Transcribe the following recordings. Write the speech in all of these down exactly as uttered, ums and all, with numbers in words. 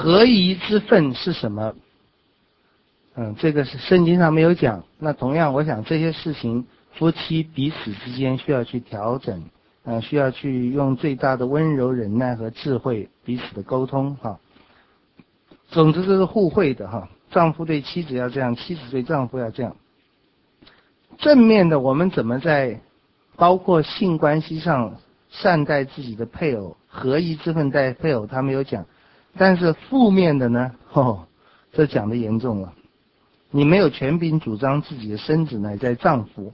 合宜之分是什么？嗯，这个是圣经上没有讲。那同样，我想这些事情，夫妻彼此之间需要去调整，嗯、呃，需要去用最大的温柔、忍耐和智慧彼此的沟通哈。总之，这是互惠的哈。丈夫对妻子要这样，妻子对丈夫要这样。正面的，我们怎么在包括性关系上善待自己的配偶，合宜之分待配偶，他没有讲。但是负面的呢？哦，这讲的严重了。你没有权柄主张自己的身子乃在丈夫。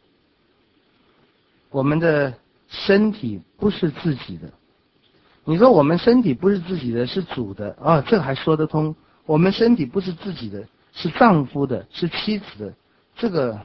我们的身体不是自己的。你说我们身体不是自己的，是主的啊，这还说得通。我们身体不是自己的，是丈夫的，是妻子的。这个，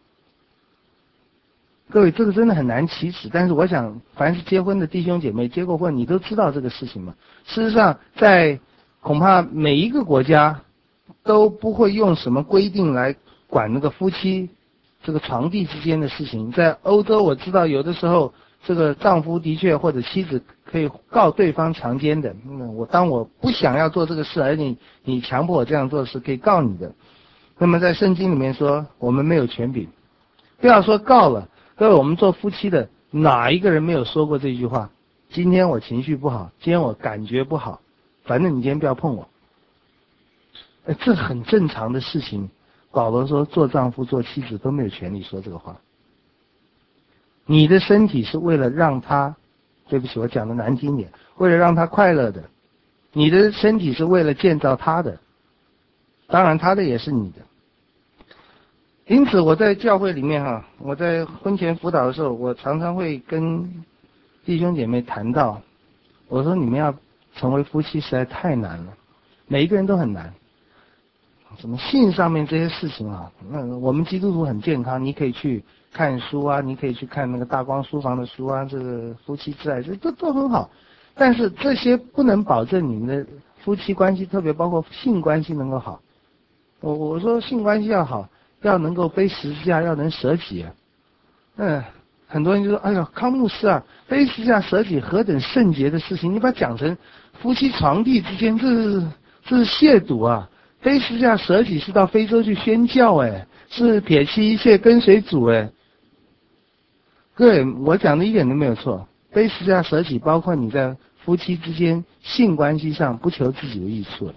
各位，这个真的很难启齿。但是我想，凡是结婚的弟兄姐妹，结过婚，你都知道这个事情嘛。事实上，在恐怕每一个国家都不会用什么规定来管那个夫妻这个床地之间的事情。在欧洲，我知道有的时候这个丈夫的确或者妻子可以告对方强奸的。嗯，我当我不想要做这个事，而你你强迫我这样做的事，可以告你的。那么在圣经里面说，我们没有权柄，不要说告了。各位，我们做夫妻的，哪一个人没有说过这句话？今天我情绪不好，今天我感觉不好，反正你今天不要碰我。哎，这很正常的事情。保罗说，做丈夫做妻子都没有权利说这个话。你的身体是为了让他，对不起，我讲的难听点，为了让他快乐的。你的身体是为了建造他的，当然他的也是你的。因此我在教会里面哈、啊，我在婚前辅导的时候，我常常会跟弟兄姐妹谈到，我说你们要成为夫妻实在太难了，每一个人都很难。什么性上面这些事情啊，那我们基督徒很健康，你可以去看书啊，你可以去看那个大光书房的书啊，这个夫妻之爱，这都都很好。但是这些不能保证你们的夫妻关系，特别包括性关系能够好。我我说性关系要好，要能够背十字架，要能舍己。嗯，很多人就说，哎呦，康牧师啊，背十字架舍己何等圣洁的事情，你把它讲成夫妻床地之间，这是这是亵渎啊！背十字架舍己是到非洲去宣教，哎，是撇弃一切跟随主，哎。各位，我讲的一点都没有错。背十字架舍己，包括你在夫妻之间性关系上不求自己的益处。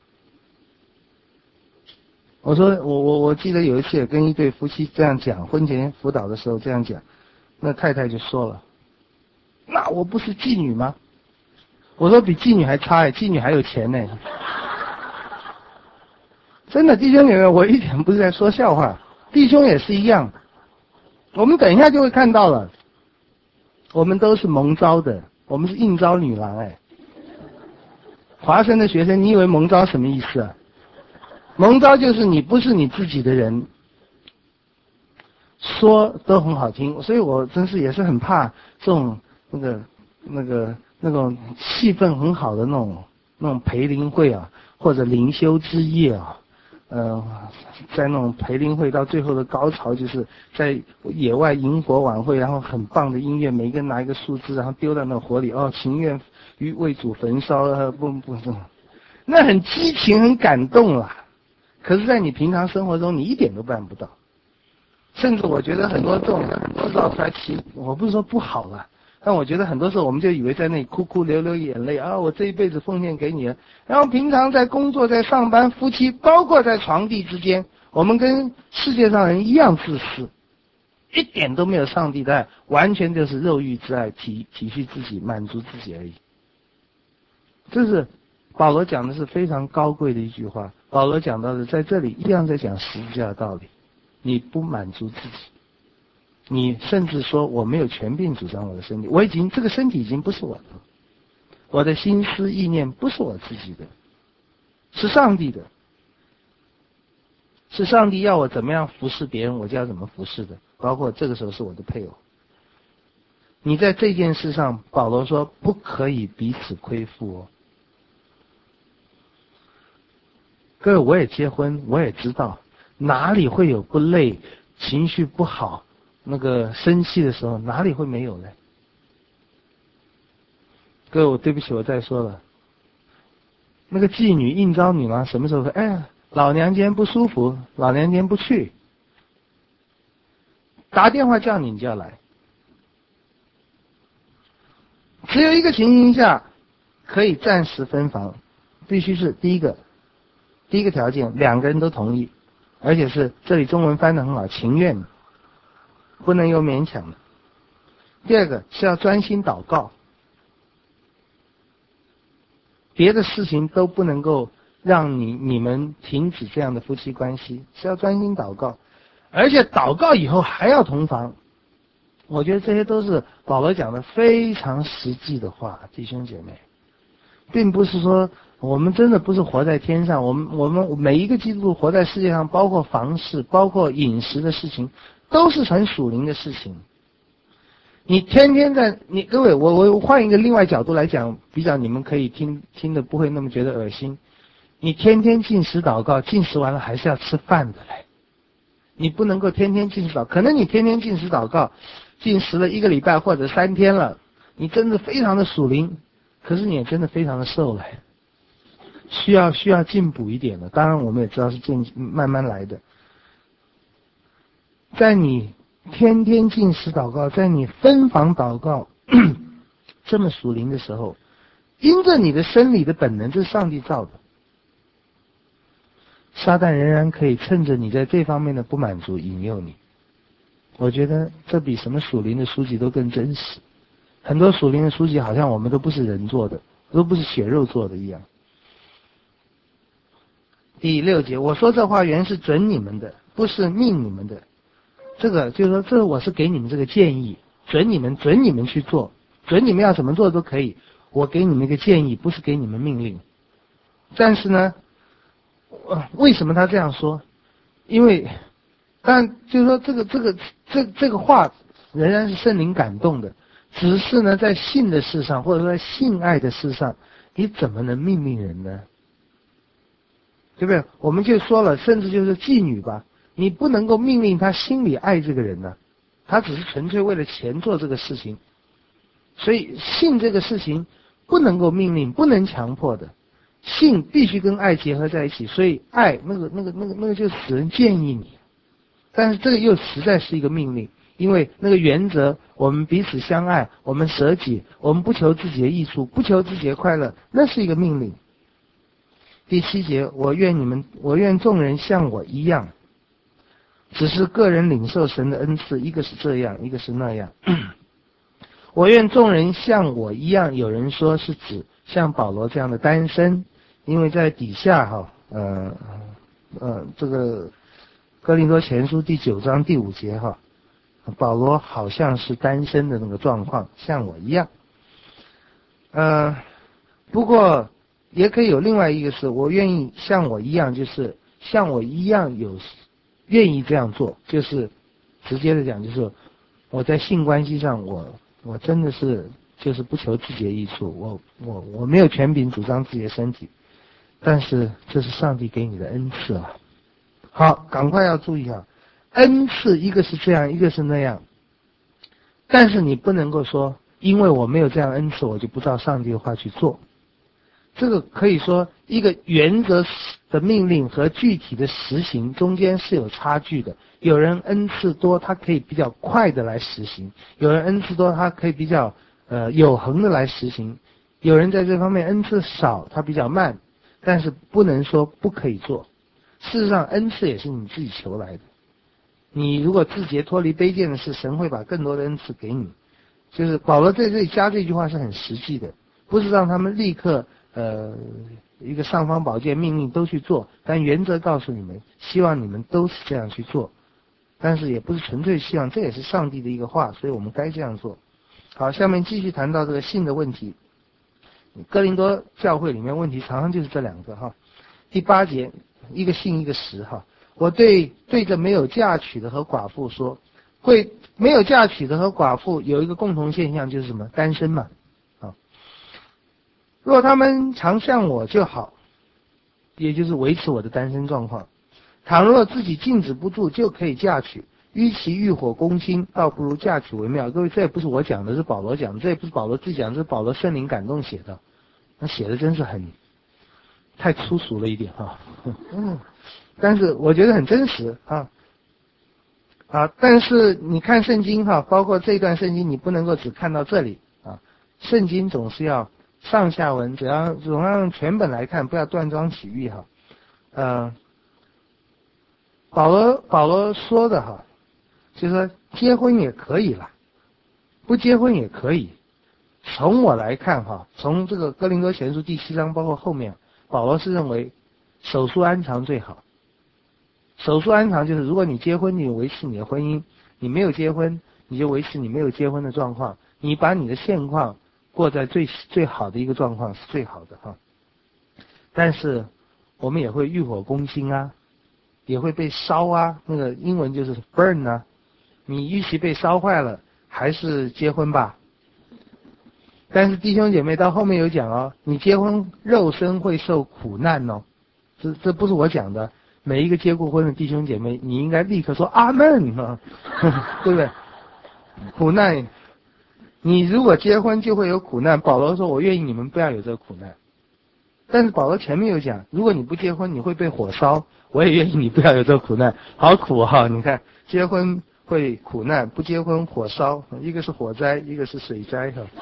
我说，我我我记得有一次也跟一对夫妻这样讲，婚前辅导的时候这样讲，那太太就说了：“那我不是妓女吗？”我说比妓女还差哎，妓女还有钱呢。真的，弟兄姐妹，我一点不是在说笑话，弟兄也是一样。我们等一下就会看到了，我们都是蒙召的，我们是应召女郎哎。华生的学生，你以为蒙召什么意思啊？蒙召就是你不是你自己的人，说都很好听，所以我真是也是很怕这种那个那个那种气氛很好的那种那种培灵会啊，或者灵修之夜啊。呃，在那种培灵会到最后的高潮，就是在野外萤火晚会，然后很棒的音乐，每个人拿一个树枝，然后丢到那火里，哦，情愿与为主焚烧，呃，不不不，那很激情，很感动啦。可是，在你平常生活中，你一点都办不到。甚至我觉得很多这种制造出来奇，我不是说不好了。但我觉得很多时候我们就以为在那里哭哭流流眼泪啊，我这一辈子奉献给你了。然后平常在工作、在上班、夫妻，包括在床地之间，我们跟世界上人一样自私，一点都没有上帝的爱，完全就是肉欲之爱，体体恤自己、满足自己而已。这是保罗讲的是非常高贵的一句话。保罗讲到的在这里一样在讲十字架的道理，你不满足自己。你甚至说我没有权柄主张我的身体，我已经这个身体已经不是我的，我的心思意念不是我自己的，是上帝的，是上帝要我怎么样服侍别人，我就要怎么服侍的，包括这个时候是我的配偶。你在这件事上，保罗说不可以彼此亏负哦。各位，我也结婚，我也知道哪里会有不累、情绪不好。那个生气的时候，哪里会没有呢？各位，我对不起，我再说了， 那个妓女应招女郎什么时候说，哎呀，老娘今天不舒服，老娘今天不去，打电话叫你，你就要来。只有一个情形下可以暂时分房，必须是第一个，第一个条件两个人都同意，而且是这里中文翻得很好，情愿的，不能有勉强的。第二个是要专心祷告，别的事情都不能够让你你们停止这样的夫妻关系，是要专心祷告，而且祷告以后还要同房。我觉得这些都是保罗讲的非常实际的话，弟兄姐妹，并不是说我们真的不是活在天上，我们我们每一个基督徒活在世界上，包括房事，包括饮食的事情，都是很属灵的事情。你天天在你各位，我我换一个另外角度来讲，比较你们可以听听的不会那么觉得恶心。你天天禁食祷告，禁食完了还是要吃饭的嘞。你不能够天天禁食祷告，可能你天天禁食祷告，禁食了一个礼拜或者三天了，你真的非常的属灵，可是你也真的非常的瘦了，需要需要进补一点的。当然我们也知道是渐慢慢来的。在你天天禁食祷告，在你分房祷告这么属灵的时候，因着你的生理的本能，这是上帝造的，撒旦仍然可以趁着你在这方面的不满足引诱你。我觉得这比什么属灵的书籍都更真实。很多属灵的书籍好像我们都不是人做的，都不是血肉做的一样。第六节，我说这话原是准你们的，不是命你们的。这个就是说，这我是给你们这个建议，准你们准你们去做，准你们要怎么做都可以。我给你们一个建议，不是给你们命令。但是呢，为什么他这样说？因为，但就是说这个这个这这个话仍然是圣灵感动的，只是呢，在性的事上或者说在性爱的事上，你怎么能命令人呢？对不对？我们就说了，甚至就是妓女吧。你不能够命令他心里爱这个人呢，他只是纯粹为了钱做这个事情，所以性这个事情不能够命令，不能强迫的，性必须跟爱结合在一起，所以爱那个那个那个那个就使人建议你，但是这个又实在是一个命令，因为那个原则，我们彼此相爱，我们舍己，我们不求自己的益处，不求自己的快乐，那是一个命令。第七节，我愿你们，我愿众人像我一样。只是个人领受神的恩赐，一个是这样，一个是那样。我愿众人像我一样，有人说是指像保罗这样的单身，因为在底下哈，呃呃，这个哥林多前书第九章第五节哈，保罗好像是单身的那个状况，像我一样。呃，不过也可以有另外一个是，我愿意像我一样，就是像我一样有。愿意这样做，就是直接的讲，就是我在性关系上，我我真的是就是不求自己的益处，我我我没有权柄主张自己的身体，但是这是上帝给你的恩赐啊。好，赶快要注意啊，恩赐一个是这样，一个是那样，但是你不能够说，因为我没有这样恩赐，我就不照上帝的话去做。这个可以说一个原则的命令和具体的实行中间是有差距的。有人恩赐多，他可以比较快的来实行；有人恩赐多，他可以比较呃有恒的来实行；有人在这方面恩赐少，他比较慢。但是不能说不可以做。事实上，恩赐也是你自己求来的。你如果自觉脱离卑贱的事，神会把更多的恩赐给你。就是保罗在这里加这句话是很实际的，不是让他们立刻。呃，一个尚方宝剑命令都去做，但原则告诉你们，希望你们都是这样去做，但是也不是纯粹希望，这也是上帝的一个话，所以我们该这样做。好，下面继续谈到这个性的问题。哥林多教会里面问题常常就是这两个哈。第八节，一个性一个实哈。我对对着没有嫁娶的和寡妇说，会没有嫁娶的和寡妇有一个共同现象，就是什么？单身嘛。若他们常像我就好，也就是维持我的单身状况。倘若自己禁止不住，就可以嫁娶。与其欲火攻心，倒不如嫁娶为妙。各位，这也不是我讲的，是保罗讲的，这也不是保罗自己讲，这是保罗圣灵感动写的。那写的真是很太粗俗了一点哈。嗯，但是我觉得很真实啊。啊，但是你看圣经哈，包括这段圣经，你不能够只看到这里啊。圣经总是要上下文，只要总要用全本来看，不要断章取义哈。呃，保罗保罗说的哈，就是说结婚也可以了，不结婚也可以。从我来看哈，从这个哥林多前书第七章包括后面，保罗是认为守素安常最好。守素安常就是如果你结婚，你维持你的婚姻；你没有结婚，你就维持你没有结婚的状况。你把你的现况过在最最好的一个状况是最好的哈。但是我们也会欲火攻心啊，也会被烧啊，那个英文就是 burn 啊。你与其被烧坏了，还是结婚吧。但是弟兄姐妹到后面有讲哦，你结婚肉身会受苦难哦，这这不是我讲的。每一个结过婚的弟兄姐妹，你应该立刻说阿门啊，对不对？苦难，你如果结婚就会有苦难。保罗说：“我愿意你们不要有这个苦难。”但是保罗前面有讲，如果你不结婚，你会被火烧。我也愿意你不要有这个苦难，好苦哈！你看，结婚会苦难，不结婚火烧，一个是火灾，一个是水灾哈。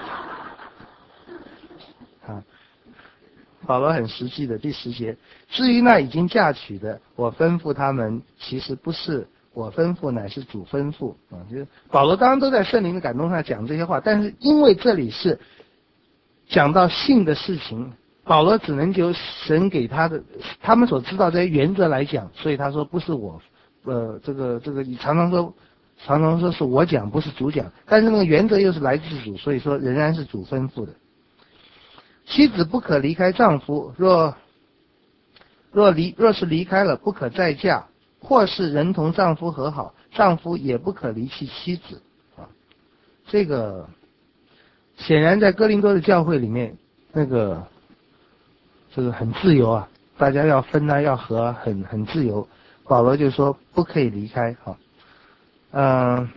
啊。保罗很实际的第十节，至于那已经嫁娶的，我吩咐他们，其实不是我吩咐，乃是主吩咐啊。就是保罗当然都在圣灵的感动下讲这些话，但是因为这里是讲到性的事情，保罗只能就神给他的他们所知道这些原则来讲，所以他说不是我，呃，这个这个你常常说常常说是我讲，不是主讲，但是那个原则又是来自主，所以说仍然是主吩咐的。妻子不可离开丈夫，若若离若是离开了，不可再嫁；或是人同丈夫和好，丈夫也不可离弃妻子。啊，这个显然在哥林多的教会里面，那个这个很自由啊，大家要分啊，要和啊，很很自由。保罗就说不可以离开。哈，嗯、呃，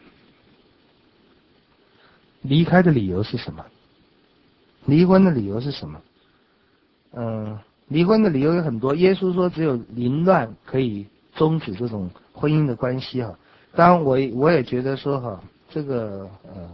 离开的理由是什么？离婚的理由是什么？嗯，离婚的理由有很多。耶稣说只有凌乱可以终止这种婚姻的关系哈。当然我我也觉得说哈，这个呃，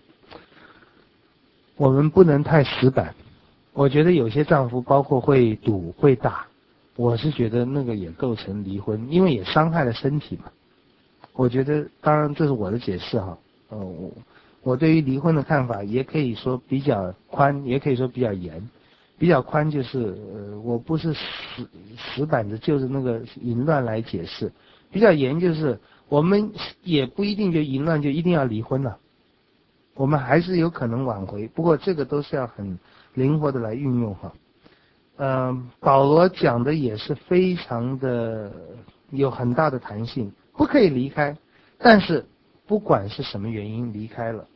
我们不能太死板。我觉得有些丈夫包括会赌会打，我是觉得那个也构成离婚，因为也伤害了身体嘛。我觉得当然这是我的解释哈。呃，我我对于离婚的看法也可以说比较宽，也可以说比较严。比较宽就是呃，我不是死死板的就着那个淫乱来解释。比较严就是我们也不一定就淫乱就一定要离婚了，我们还是有可能挽回，不过这个都是要很灵活的来运用哈。嗯、呃，保罗讲的也是非常的有很大的弹性，不可以离开，但是不管是什么原因离开了。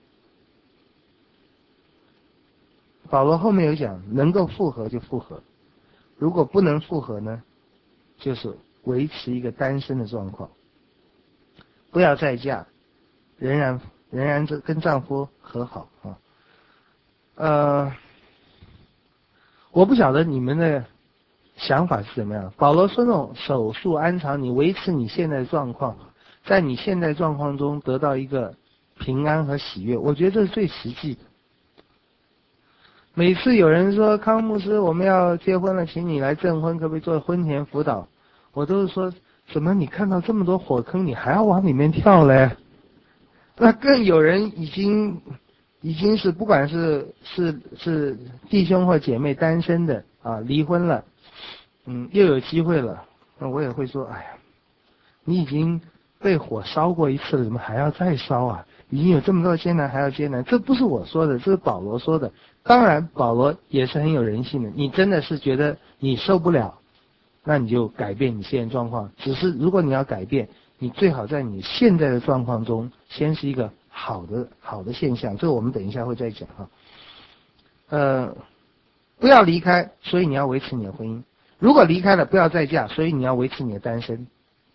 保罗后面有讲，能够复合就复合，如果不能复合呢，就是维持一个单身的状况，不要再嫁，仍然仍然跟丈夫和好啊。呃，我不晓得你们的想法是怎么样。保罗说那种守素安常，你维持你现在的状况，在你现在状况中得到一个平安和喜悦，我觉得这是最实际的。每次有人说康牧师我们要结婚了，请你来证婚，可不可以做婚前辅导？我都是说，怎么你看到这么多火坑，你还要往里面跳嘞？那更有人已经已经是不管是是是弟兄或姐妹单身的啊，离婚了，嗯，又有机会了，那我也会说，哎呀，你已经被火烧过一次了，怎么还要再烧啊？已经有这么多艰难还要艰难，这不是我说的，这是保罗说的。当然保罗也是很有人性的，你真的是觉得你受不了，那你就改变你现在状况。只是如果你要改变，你最好在你现在的状况中先是一个好的好的现象，这个我们等一下会再讲哈。呃，不要离开，所以你要维持你的婚姻。如果离开了，不要再嫁，所以你要维持你的单身。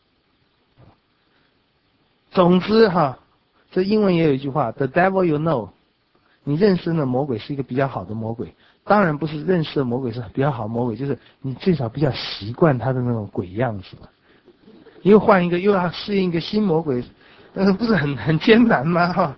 总之哈，这英文也有一句话 ，The devil you know， 你认识的魔鬼是一个比较好的魔鬼。 当然不是认识的魔鬼是比较好魔鬼，就是你最少比较习惯他的那种鬼样子嘛。又换一个，又要适应一个新魔鬼，那不是很很艰难吗？哈。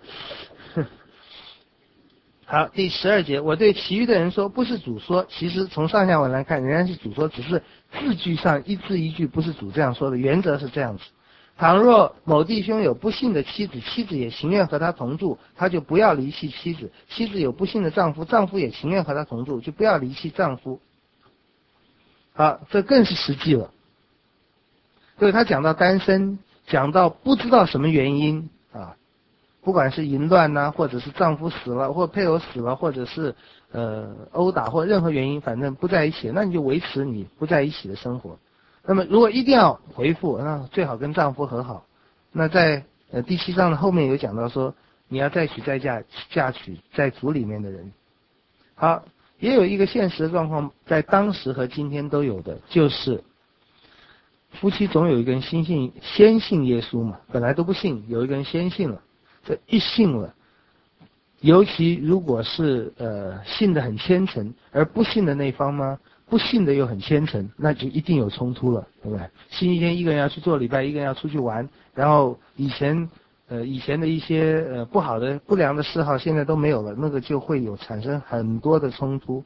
好，第十二节，我对其余的人说，不是主说，其实从上下文来看，仍然是主说，只是字句上一字一句不是主这样说的，原则是这样子。倘若某弟兄有不幸的妻子，妻子也情愿和他同住，他就不要离弃妻子；妻子有不幸的丈夫，丈夫也情愿和他同住，就不要离弃丈夫。好，这更是实际了。所以他讲到单身，讲到不知道什么原因啊，不管是淫乱呐、啊，或者是丈夫死了，或配偶死了，或者是呃殴打或任何原因，反正不在一起，那你就维持你不在一起的生活。那么如果一定要回复，那最好跟丈夫和好。那在呃第七章的后面有讲到说，你要再娶再嫁，嫁娶在主里面的人。好，也有一个现实的状况，在当时和今天都有的，就是夫妻总有一个人先信先信耶稣嘛，本来都不信，有一个人先信了，这一信了，尤其如果是呃信的很虔诚，而不信的那方呢，不信的又很虔诚，那就一定有冲突了，对不对？星期天一个人要去做礼拜，一个人要出去玩，然后以前呃以前的一些呃不好的不良的嗜好现在都没有了，那个就会有产生很多的冲突。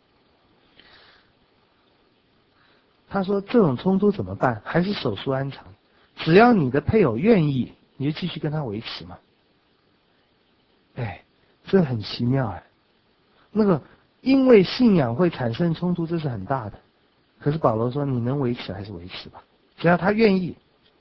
他说这种冲突怎么办？还是守书安常，只要你的配偶愿意，你就继续跟他维持嘛。哎，这很奇妙哎。那个因为信仰会产生冲突，这是很大的。可是保罗说你能维持还是维持吧，只要他愿意，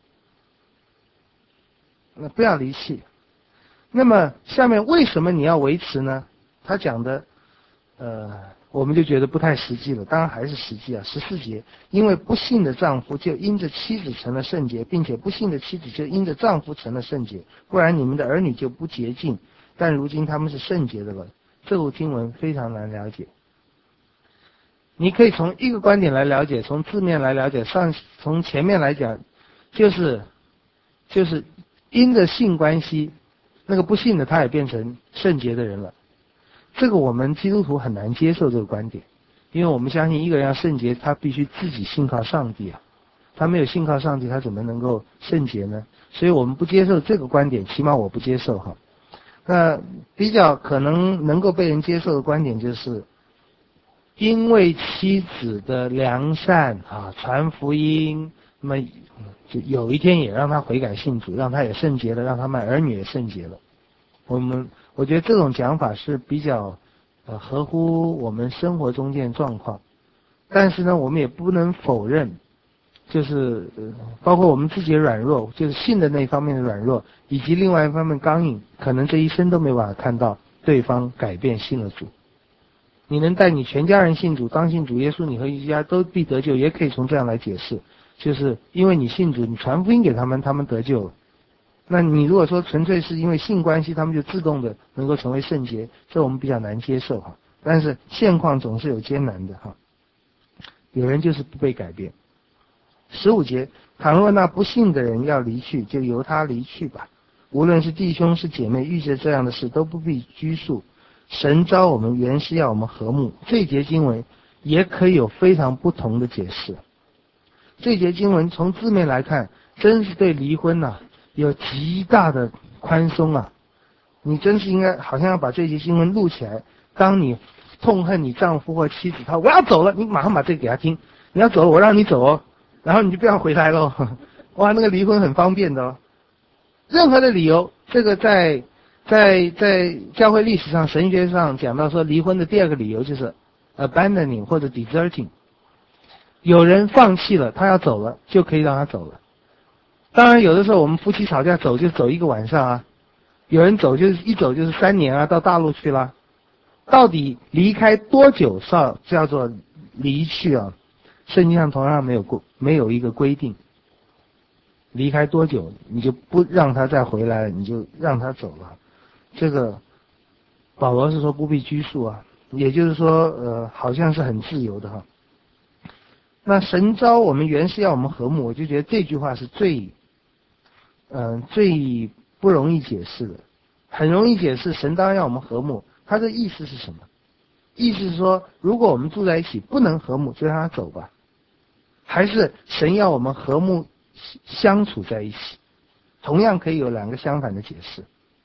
那不要离弃。那么下面为什么你要维持呢？他讲的呃我们就觉得不太实际了，当然还是实际啊。十四节，因为不信的丈夫就因着妻子成了圣洁，并且不信的妻子就因着丈夫成了圣洁，不然你们的儿女就不洁净，但如今他们是圣洁的了。这部经文非常难了解，你可以从一个观点来了解，从字面来了解，上从前面来讲，就是就是因着性关系，那个不信的他也变成圣洁的人了。这个我们基督徒很难接受这个观点，因为我们相信一个人要圣洁，他必须自己信靠上帝啊，他没有信靠上帝，他怎么能够圣洁呢？所以我们不接受这个观点，起码我不接受哈。那比较可能能够被人接受的观点就是，因为妻子的良善啊，传福音，那么就有一天也让他悔改信主，让他也圣洁了，让他们儿女也圣洁了。我们我觉得这种讲法是比较呃合乎我们生活中间状况，但是呢，我们也不能否认，就是呃包括我们自己的软弱，就是信的那一方面的软弱，以及另外一方面刚硬，可能这一生都没办法看到对方改变信了主。你能带你全家人信主，当信主耶稣，你和一家都必得救，也可以从这样来解释，就是因为你信主，你传福音给他们，他们得救了。那你如果说纯粹是因为性关系，他们就自动的能够成为圣洁，这我们比较难接受哈。但是现况总是有艰难的哈，有人就是不被改变。十五节，倘若那不信的人要离去，就由他离去吧。无论是弟兄是姐妹，遇见这样的事都不必拘束。神召我们原是要我们和睦。这节经文也可以有非常不同的解释。这节经文从字面来看，真是对离婚呐、啊有极大的宽松啊！你真是应该好像要把这节经文录起来。当你痛恨你丈夫或妻子，他我要走了，你马上把这个给他听。你要走了，我让你走哦，然后你就不要回来喽。哇，那个离婚很方便的哦。任何的理由，这个在在在教会历史上、神学上讲到说，离婚的第二个理由就是 abandoning 或者 deserting。有人放弃了，他要走了，就可以让他走了。当然，有的时候我们夫妻吵架走就走一个晚上啊，有人走就是一走就是三年啊，到大陆去了。到底离开多久算叫做离去啊？圣经上同样没有过没有一个规定。离开多久你就不让他再回来了，你就让他走了。这个保罗是说不必拘束啊，也就是说呃好像是很自由的哈。那神召我们原是要我们和睦，我就觉得这句话是最嗯、呃，最不容易解释的。很容易解释，神当然要我们和睦，他的意思是什么？ 意思是说，如果我们住在一起不能和睦，就让他走吧。还是神要我们和睦相处在一起，同样可以有两个相反的解释。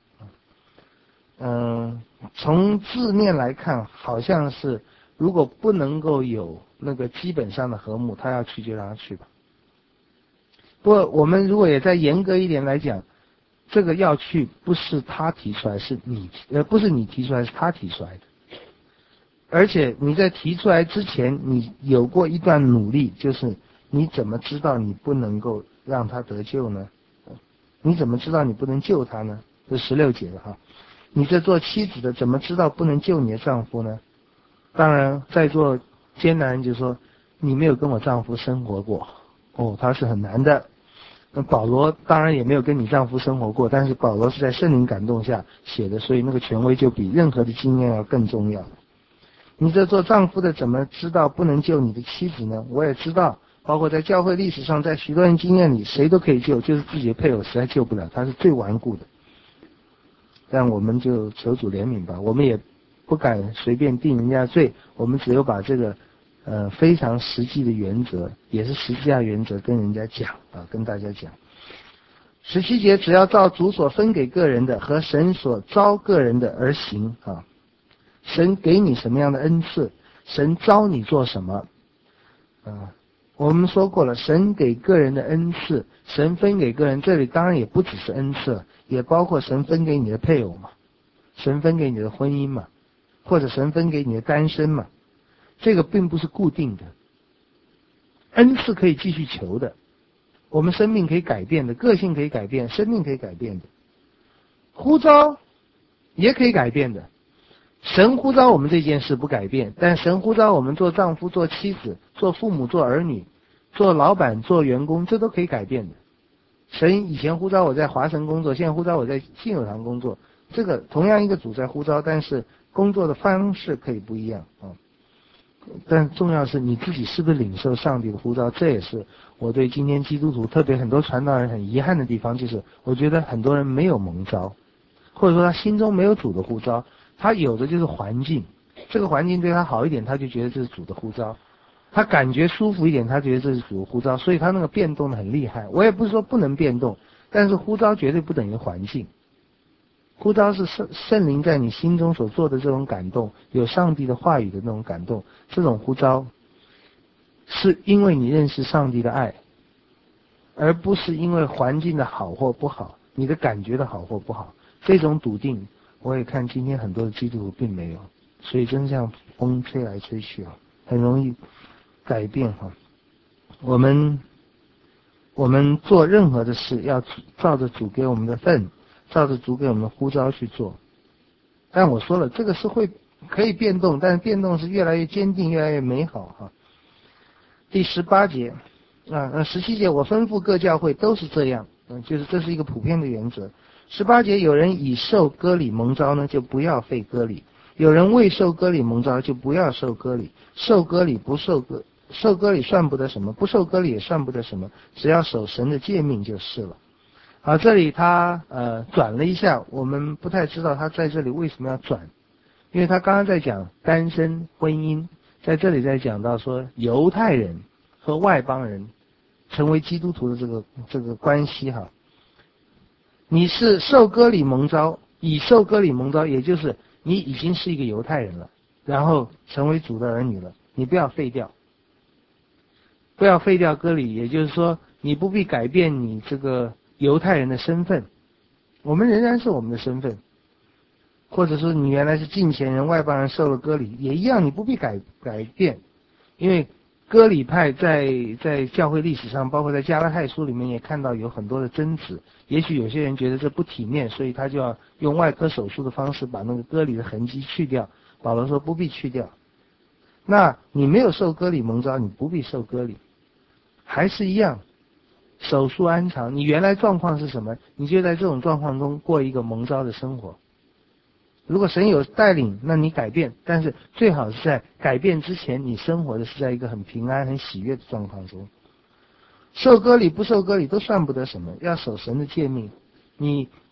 嗯，从字面来看，好像是如果不能够有那个基本上的和睦，他要去就让他去吧。不过我们如果也再严格一点来讲，这个要去不是他提出来，是你呃不是你提出来，是他提出来的。而且你在提出来之前，你有过一段努力，就是你怎么知道你不能够让他得救呢？你怎么知道你不能救他呢？这十六节了哈。你这做妻子的怎么知道不能救你的丈夫呢？当然，在座艰难人就说你没有跟我丈夫生活过，哦，他是很难的。那保罗当然也没有跟你丈夫生活过，但是保罗是在圣灵感动下写的，所以那个权威就比任何的经验要更重要。你这做丈夫的怎么知道不能救你的妻子呢？我也知道，包括在教会历史上，在许多人经验里，谁都可以救，就是自己的配偶实在救不了，他是最顽固的。但我们就求主怜悯吧，我们也不敢随便定人家罪，我们只有把这个呃非常实际的原则，也是十字架原则跟人家讲啊，跟大家讲。十七节，只要照主所分给个人的和神所招个人的而行啊。神给你什么样的恩赐，神招你做什么啊？我们说过了，神给个人的恩赐，神分给个人，这里当然也不只是恩赐，也包括神分给你的配偶嘛，神分给你的婚姻嘛，或者神分给你的单身嘛，这个并不是固定的。恩赐可以继续求的，我们生命可以改变的，个性可以改变，生命可以改变的，呼召也可以改变的。神呼召我们这件事不改变，但神呼召我们做丈夫、做妻子、做父母、做儿女、做老板、做员工，这都可以改变的。神以前呼召我在华神工作，现在呼召我在信友堂工作，这个同样一个主在呼召，但是工作的方式可以不一样啊。但重要是你自己是不是领受上帝的呼召，这也是我对今天基督徒，特别很多传道人很遗憾的地方，就是我觉得很多人没有蒙召，或者说他心中没有主的呼召。他有的就是环境，这个环境对他好一点，他就觉得这是主的呼召；他感觉舒服一点，他觉得这是主的呼召，所以他那个变动的很厉害。我也不是说不能变动，但是呼召绝对不等于环境。呼召是圣圣灵在你心中所做的这种感动，有上帝的话语的那种感动，这种呼召是因为你认识上帝的爱，而不是因为环境的好或不好，你的感觉的好或不好。这种笃定我也看今天很多的基督徒并没有，所以真像风吹来吹去啊，很容易改变哈。我们我们做任何的事要照着主给我们的份，照着主给我们的呼召去做。但我说了，这个是会可以变动，但是变动是越来越坚定，越来越美好哈。第十八节啊，十七节我吩咐各教会都是这样，嗯，就是这是一个普遍的原则。十八节有人以受割礼蒙召呢，就不要废割礼；有人未受割礼蒙召，就不要受割礼。受割礼不受割，受割礼算不得什么，不受割礼也算不得什么，只要守神的诫命就是了。好，这里他呃转了一下，我们不太知道他在这里为什么要转，因为他刚刚在讲单身婚姻，在这里在讲到说犹太人和外邦人成为基督徒的这个这个关系哈。你是受割礼蒙召，以受割礼蒙召，也就是你已经是一个犹太人了，然后成为主的儿女了，你不要废掉，不要废掉割礼，也就是说你不必改变你这个犹太人的身份，我们仍然是我们的身份，或者说你原来是近前人、外邦人受了割礼也一样，你不必改改变，因为割礼派在在教会历史上，包括在加拉太书里面也看到有很多的争执。也许有些人觉得这不体面，所以他就要用外科手术的方式把那个割礼的痕迹去掉。保罗说不必去掉。那你没有受割礼蒙召，你不必受割礼，还是一样，手术安常。你原来状况是什么，你就在这种状况中过一个蒙召的生活。如果神有带领，那你改变，但是最好是在改变之前，你生活的是在一个很平安、很喜悦的状况中。受割礼不受割礼都算不得什么，要守神的诫命。你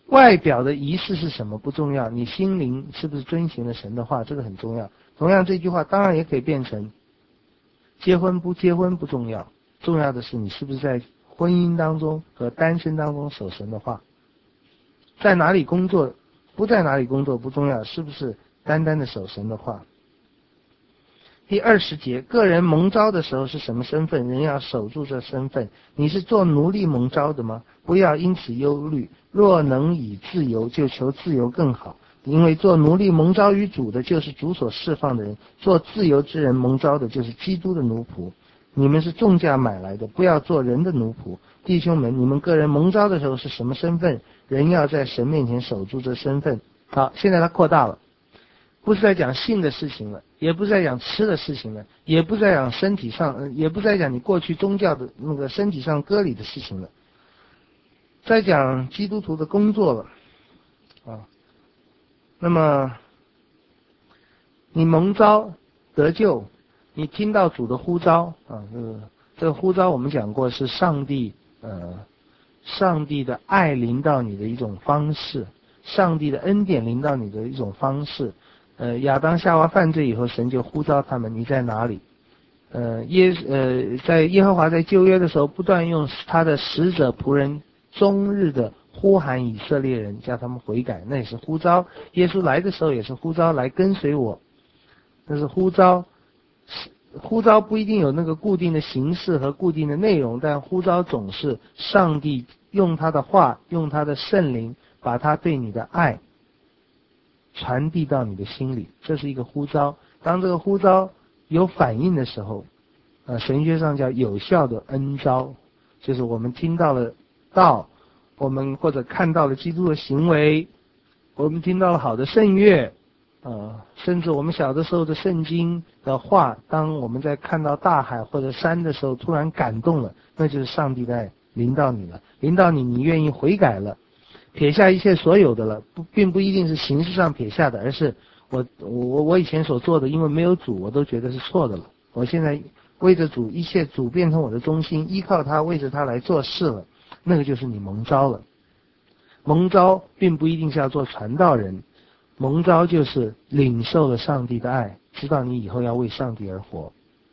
外表的仪式是什么不重要，你心灵是不是遵循了神的话，这个很重要。同样这句话当然也可以变成结婚不结婚不重要，重要的是你是不是在婚姻当中和单身当中守神的话。在哪里工作不在哪里工作不重要，是不是单单的守神的话。第二十节，个人蒙召的时候是什么身份，人要守住这身份。你是做奴隶蒙召的吗？不要因此忧虑，若能以自由，就求自由更好。因为做奴隶蒙召于主的，就是主所释放的人；做自由之人蒙召的，就是基督的奴仆。你们是重价买来的，不要做人的奴仆。弟兄们，你们个人蒙召的时候是什么身份，人要在神面前守住这身份。好，现在他扩大了，不是在讲性的事情了，也不是在讲吃的事情了，也不是在讲身体上，也不是在讲你过去宗教的那个身体上割礼的事情了，在讲基督徒的工作了啊。那么你蒙召得救，你听到主的呼召啊，这个这个呼召我们讲过是上帝呃上帝的爱临到你的一种方式，上帝的恩典临到你的一种方式。呃，亚当夏娃犯罪以后，神就呼召他们，你在哪里？呃，耶呃，在耶和华在旧约的时候，不断用他的使者仆人终日的呼喊以色列人，叫他们悔改，那也是呼召。耶稣来的时候也是呼召来跟随我，那是呼召。呼召不一定有那个固定的形式和固定的内容，但呼召总是上帝用他的话，用他的圣灵，把他对你的爱传递到你的心里，这是一个呼召。当这个呼召有反应的时候，呃，神学上叫有效的恩召，就是我们听到了道，我们或者看到了基督的行为，我们听到了好的圣乐，呃，甚至我们小的时候的圣经的话，当我们在看到大海或者山的时候，突然感动了，那就是上帝的爱临到你了，临到你，你愿意悔改了。撇下一切所有的了，不，并不一定是形式上撇下的，而是我我我以前所做的，因为没有主，我都觉得是错的了。我现在为着主，一切主变成我的中心，依靠他，为着他来做事了，那个就是你蒙召了。蒙召并不一定是要做传道人，蒙召就是领受了上帝的爱，知道你以后要为上帝而活。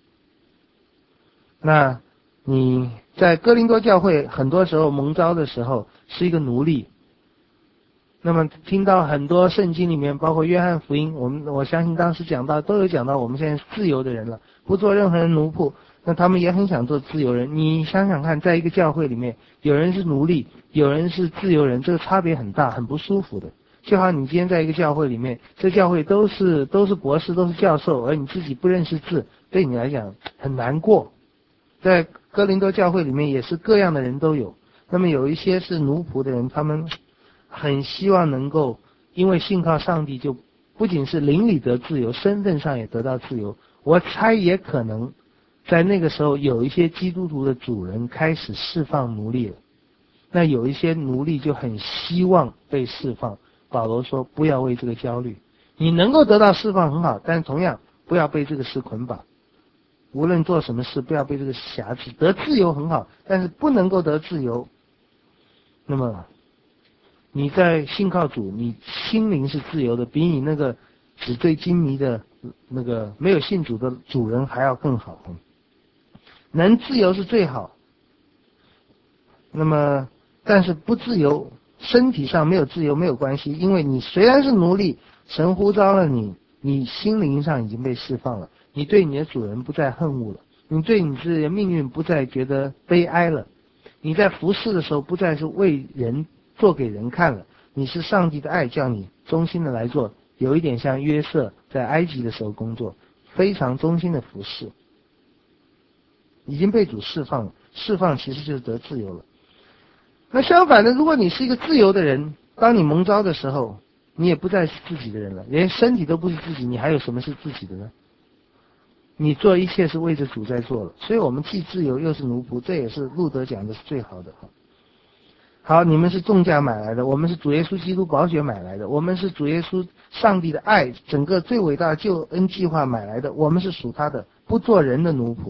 那你在哥林多教会很多时候蒙召的时候是一个奴隶。那么听到很多圣经里面，包括约翰福音，我们我相信当时讲到都有讲到，我们现在是自由的人了，不做任何人奴仆。那他们也很想做自由人。你想想看，在一个教会里面，有人是奴隶，有人是自由人，这个差别很大，很不舒服的。就好像你今天在一个教会里面，这教会都是都是博士，都是教授，而你自己不认识字，对你来讲很难过。在哥林多教会里面也是各样的人都有，那么有一些是奴仆的人，他们很希望能够因为信靠上帝，就不仅是灵里得自由，身份上也得到自由。我猜也可能在那个时候有一些基督徒的主人开始释放奴隶了，那有一些奴隶就很希望被释放。保罗说不要为这个焦虑，你能够得到释放很好，但同样不要被这个事捆绑。无论做什么事，不要被这个辖制。得自由很好，但是不能够得自由，那么你在信靠主，你心灵是自由的，比你那个纸醉金迷的那个没有信主的主人还要更好。能自由是最好，那么但是不自由，身体上没有自由没有关系，因为你虽然是奴隶，神呼召了你，你心灵上已经被释放了，你对你的主人不再恨恶了，你对你自己的命运不再觉得悲哀了，你在服侍的时候不再是为人做给人看了，你是上帝的爱叫你忠心的来做，有一点像约瑟在埃及的时候工作，非常忠心的服侍，已经被主释放了，释放其实就是得自由了。那相反的，如果你是一个自由的人，当你蒙召的时候，你也不再是自己的人了，连身体都不是自己，你还有什么是自己的呢？你做一切是为着主在做了，所以我们既自由又是奴仆，这也是路德讲的是最好的。好，你们是重价买来的，我们是主耶稣基督宝血买来的，我们是主耶稣上帝的爱整个最伟大的救恩计划买来的，我们是属他的，不做人的奴仆。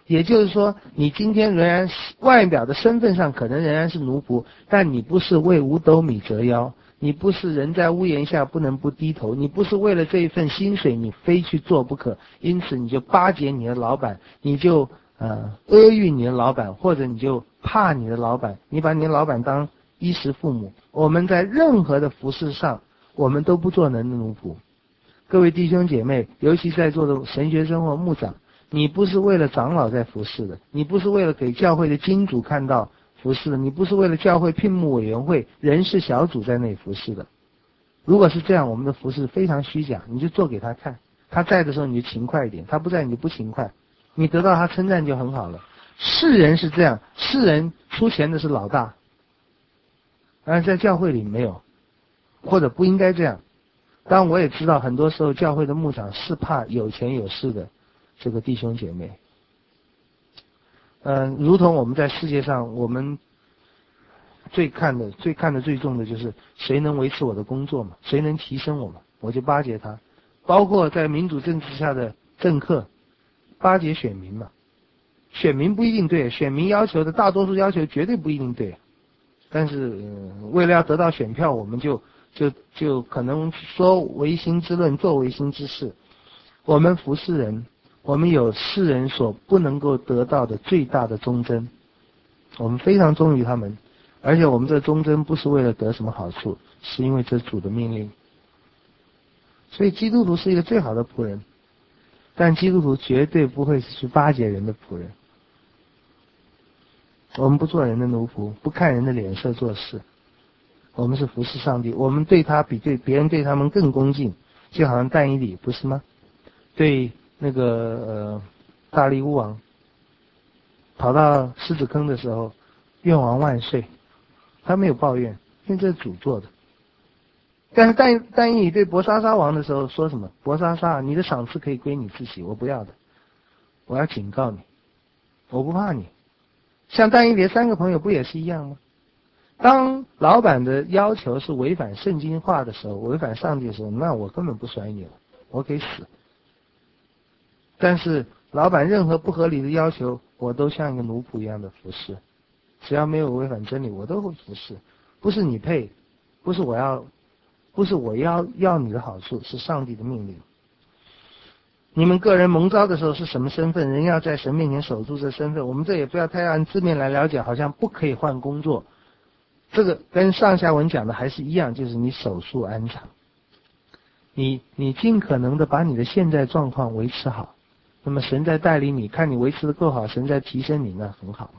也就是说，你今天仍然外表的身份上可能仍然是奴仆，但你不是为五斗米折腰，你不是人在屋檐下不能不低头，你不是为了这一份薪水你非去做不可，因此你就巴结你的老板，你就呃阿谀你的老板，或者你就怕你的老板，你把你的老板当衣食父母。我们在任何的服事上，我们都不做人的奴仆。各位弟兄姐妹，尤其在座的神学生或牧长，你不是为了长老在服侍的，你不是为了给教会的金主看到服侍的，你不是为了教会聘牧委员会人事小组在那里服侍的。如果是这样，我们的服侍非常虚假，你就做给他看，他在的时候你就勤快一点，他不在你就不勤快，你得到他称赞就很好了。世人是这样，世人出钱的是老大，但是在教会里没有，或者不应该这样。当然我也知道很多时候教会的牧长是怕有钱有势的这个弟兄姐妹，嗯、呃，如同我们在世界上，我们最看的、最看的最重的就是谁能维持我的工作嘛，谁能提升我嘛，我就巴结他。包括在民主政治下的政客，巴结选民嘛，选民不一定对，选民要求的大多数要求绝对不一定对，但是、呃、为了要得到选票，我们就就就可能说唯心之论，做唯心之事。我们服侍人，我们有世人所不能够得到的最大的忠贞，我们非常忠于他们，而且我们这忠贞不是为了得什么好处，是因为这主的命令。所以基督徒是一个最好的仆人，但基督徒绝对不会是去巴结人的仆人。我们不做人的奴仆，不看人的脸色做事，我们是服侍上帝，我们对他比对别人对他们更恭敬，就好像但以理不是吗？对那个呃大利乌王跑到狮子坑的时候，愿王万岁，他没有抱怨，因为这是主做的。但是但但以理对伯沙沙王的时候说什么？伯沙沙，你的赏赐可以归你自己，我不要的，我要警告你，我不怕你。像但以理三个朋友不也是一样吗？当老板的要求是违反圣经话的时候，违反上帝的时候，那我根本不甩你了，我可以死。但是老板任何不合理的要求，我都像一个奴仆一样的服侍，只要没有违反真理，我都会服侍。不是你配，不是我要，不是我要要你的好处，是上帝的命令。你们个人蒙召的时候是什么身份，人要在神面前守住这身份。我们这也不要太按字面来了解，好像不可以换工作。这个跟上下文讲的还是一样，就是你守住安常，你你尽可能的把你的现在状况维持好。那么神在带领你，看你维持的够好，神在提升你，那很好。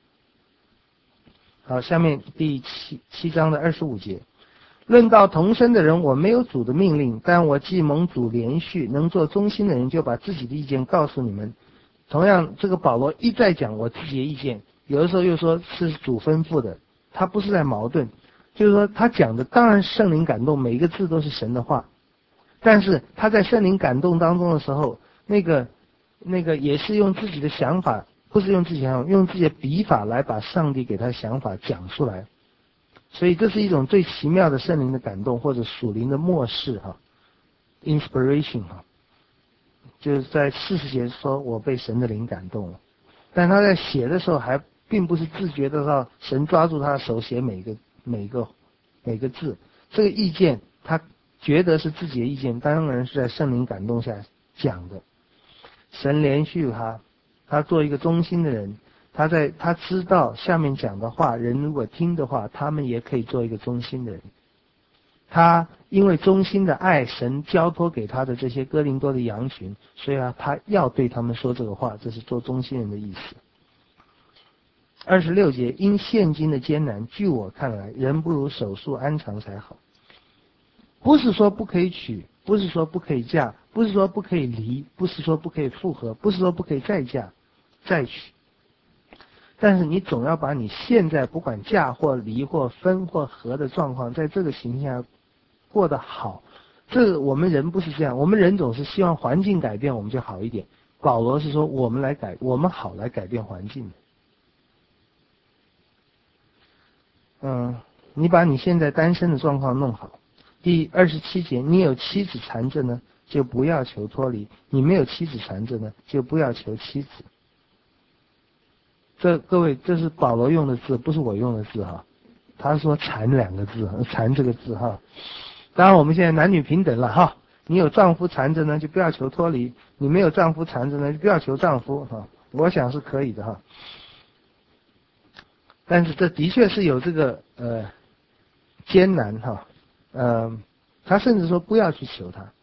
好，下面第七七章的二十五节，论到同生的人，我没有主的命令，但我既蒙主连续，能做忠心的人，就把自己的意见告诉你们。同样，这个保罗一再讲我自己的意见，有的时候又说是主吩咐的，他不是在矛盾，就是说他讲的当然是圣灵感动，每一个字都是神的话，但是他在圣灵感动当中的时候，那个那个也是用自己的想法，不是用自己的想法，用自己的笔法来把上帝给他的想法讲出来。所以这是一种最奇妙的圣灵的感动，或者属灵的默示哈 ，inspiration 哈，就是在四十节说我被神的灵感动了，但他在写的时候还并不是自觉的到神抓住他的手写每个每个每个字，这个意见他觉得是自己的意见，当然是在圣灵感动下讲的。神连续他，他做一个忠心的人，他在他知道下面讲的话，人如果听的话，他们也可以做一个忠心的人。他因为忠心的爱神交托给他的这些哥林多的羊群，所以啊，他要对他们说这个话，这是做忠心人的意思。二十六节，因现今的艰难，据我看来，人不如守束安常才好。不是说不可以娶，不是说不可以嫁，不是说不可以离，不是说不可以复合，不是说不可以再嫁再娶，但是你总要把你现在不管嫁或离或分或合的状况，在这个情况下过得好。这我们人不是这样，我们人总是希望环境改变我们就好一点。保罗是说我们来改，我们好来改变环境的。嗯，你把你现在单身的状况弄好。第二十七节，你有妻子缠着呢，就不要求脱离；你没有妻子缠着呢，就不要求妻子。 这各位，这是保罗用的字，不是我用的字哈。他说缠两个字，缠这个字哈。当然我们现在男女平等了哈，你有丈夫缠着呢，就不要求脱离；你没有丈夫缠着呢，就不要求丈夫哈。我想是可以的哈。但是这的确是有这个呃艰难哈，呃，他甚至说不要去求他。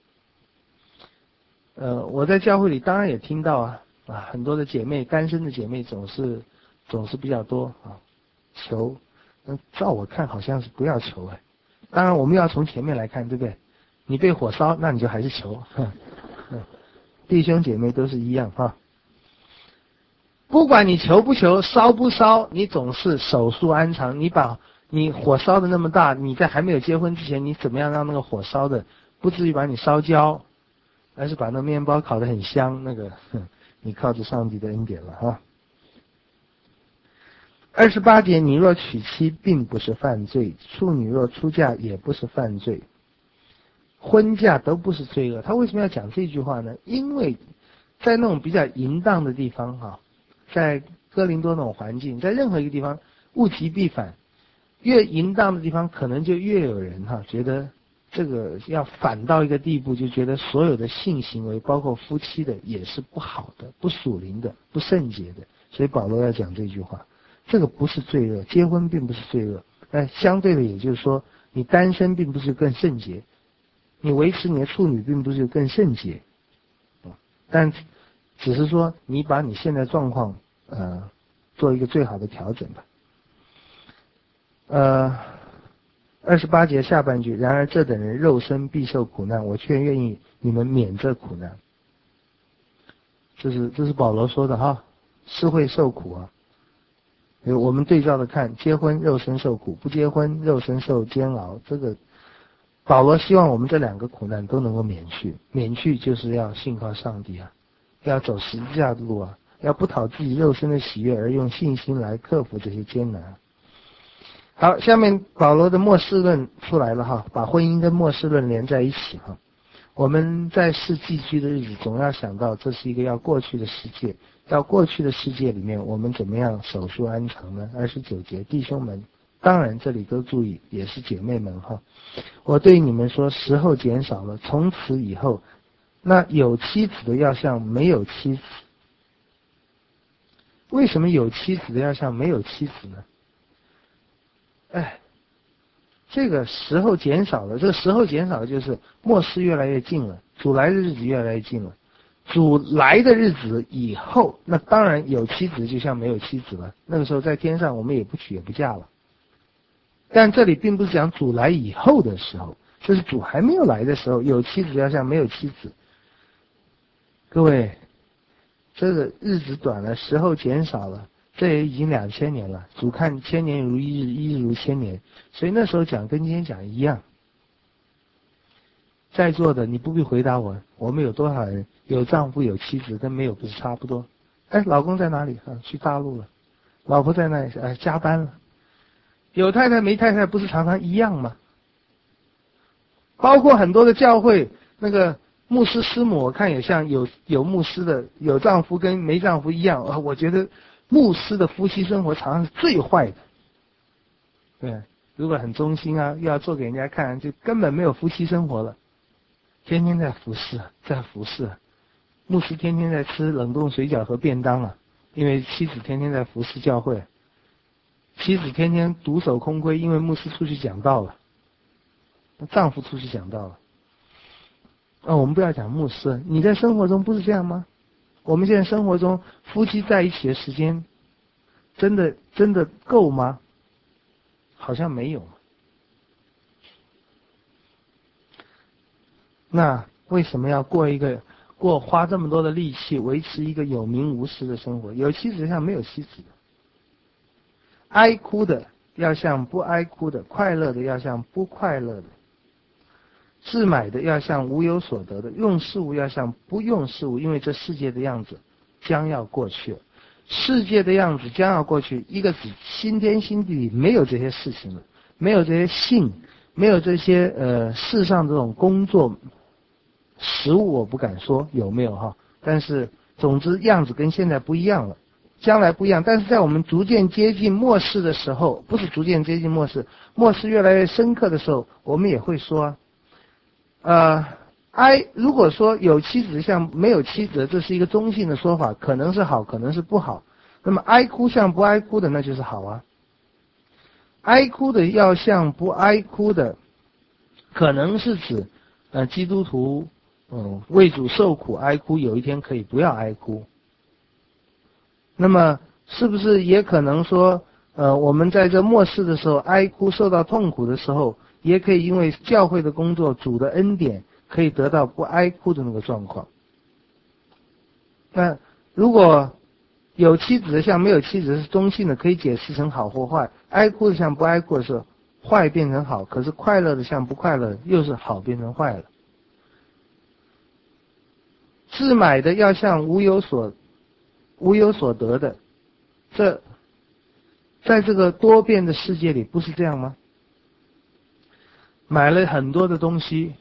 呃，我在教会里当然也听到啊啊，很多的姐妹，单身的姐妹总是总是比较多啊，求，嗯，照我看好像是不要求哎。当然我们要从前面来看，对不对？你被火烧，那你就还是求，呵呵弟兄姐妹都是一样哈。不管你求不求，烧不烧，你总是守束安常。你把你火烧的那么大，你在还没有结婚之前，你怎么样让那个火烧的不至于把你烧焦，而是把那面包烤得很香，那个你靠着上帝的恩典了哈。二十八节，你若娶妻并不是犯罪，处女若出嫁也不是犯罪，婚嫁都不是罪恶。他为什么要讲这句话呢？因为在那种比较淫荡的地方哈，在哥林多那种环境，在任何一个地方物极必反，越淫荡的地方可能就越有人哈觉得这个要反到一个地步，就觉得所有的性行为包括夫妻的也是不好的，不属灵的，不圣洁的。所以保罗要讲这句话，这个不是罪恶，结婚并不是罪恶，但相对的也就是说你单身并不是更圣洁，你维持你的处女并不是更圣洁，但只是说你把你现在状况呃做一个最好的调整吧。呃二十八节下半句，然而这等人肉身必受苦难，我却愿意你们免这苦难。这是这是保罗说的哈，是会受苦啊。我们对照的看，结婚肉身受苦，不结婚肉身受煎熬。这个保罗希望我们这两个苦难都能够免去，免去就是要信靠上帝啊，要走十字架的路啊，要不讨自己肉身的喜悦，而用信心来克服这些艰难。好，下面保罗的末世论出来了哈，把婚姻跟末世论连在一起哈。我们在世寄居的日子，总要想到这是一个要过去的世界，要过去的世界里面，我们怎么样守住安常呢？二十九节，弟兄们，当然这里都注意，也是姐妹们哈。我对你们说，时候减少了，从此以后，那有妻子的要像没有妻子。为什么有妻子的要像没有妻子呢？哎，这个时候减少了，这个时候减少就是末世越来越近了，主来的日子越来越近了。主来的日子以后，那当然有妻子就像没有妻子了。那个时候在天上我们也不娶也不嫁了。但这里并不是讲主来以后的时候，这是主还没有来的时候，有妻子要像没有妻子。各位，这个日子短了，时候减少了。这也已经两千年了，主看千年如一日，一日如千年，所以那时候讲跟今天讲一样。在座的你不必回答我，我们有多少人有丈夫有妻子，跟没有不是差不多？哎，老公在哪里啊？去大陆了。老婆在那里？哎，加班了。有太太没太太不是常常一样吗？包括很多的教会，那个牧师师母，我看也像有有牧师的有丈夫跟没丈夫一样啊，我觉得。牧师的夫妻生活常常是最坏的，对，如果很忠心啊，又要做给人家看，就根本没有夫妻生活了，天天在服侍，在服侍。牧师天天在吃冷冻水饺和便当了，因为妻子天天在服侍教会，妻子天天独守空闺，因为牧师出去讲道了，丈夫出去讲道了。哦，我们不要讲牧师，你在生活中不是这样吗？我们现在生活中夫妻在一起的时间真的真的够吗？好像没有。那为什么要过一个过花这么多的力气维持一个有名无实的生活？有妻子像没有妻子的，哀哭的要像不哀哭的，快乐的要像不快乐的，置买的要像无有所得的，用事物要像不用事物，因为这世界的样子将要过去了。世界的样子将要过去，一个指新天新地里没有这些事情了，没有这些性，没有这些呃世上这种工作食物，我不敢说有没有哈，但是总之样子跟现在不一样了。 将来不一样，但是在我们逐渐接近末世的时候，不是逐渐接近末世，末世越来越深刻的时候，我们也会说，呃，哀，如果说有妻子像没有妻子，这是一个中性的说法，可能是好，可能是不好。那么哀哭像不哀哭的，那就是好啊。哀哭的要像不哀哭的，可能是指，呃，基督徒，嗯，为主受苦哀哭，有一天可以不要哀哭。那么是不是也可能说，呃，我们在这末世的时候哀哭受到痛苦的时候，也可以因为教会的工作主的恩典可以得到不哀哭的那个状况。那如果有妻子的像没有妻子是中性的，可以解释成好或坏。哀哭的像不哀哭的是坏变成好，可是快乐的像不快乐又是好变成坏了。自买的要像无有所无有所得的，这在这个多变的世界里不是这样吗？买了很多的东西，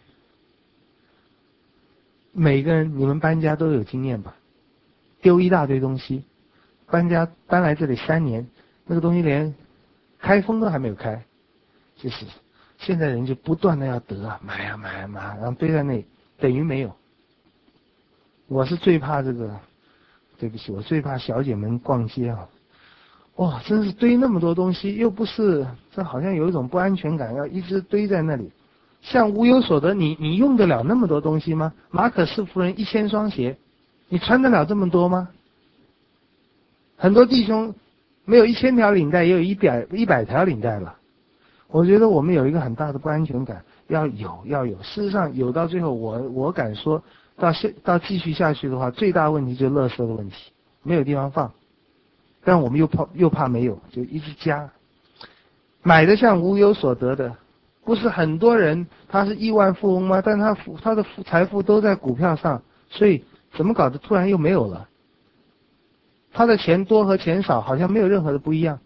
每个人你们搬家都有经验吧？丢一大堆东西，搬家搬来这里三年，那个东西连开封都还没有开，就是现在人就不断的要得啊，买啊买啊买啊，然后堆在那里，等于没有。我是最怕这个，对不起，我最怕小姐们逛街啊，哇，真是堆那么多东西，又不是，这好像有一种不安全感，要一直堆在那里。像无有所得，你你用得了那么多东西吗？马可斯夫人一千双鞋，你穿得了这么多吗？很多弟兄没有一千条领带，也有一百一百条领带了。我觉得我们有一个很大的不安全感，要有要有。事实上有到最后，我我敢说到现到继续下去的话，最大问题就是垃圾的问题，没有地方放。但我们又怕又怕没有，就一直加。买的像无有所得的，不是很多人他是亿万富翁吗？但他他的财富都在股票上，所以怎么搞得突然又没有了？他的钱多和钱少好像没有任何的不一样。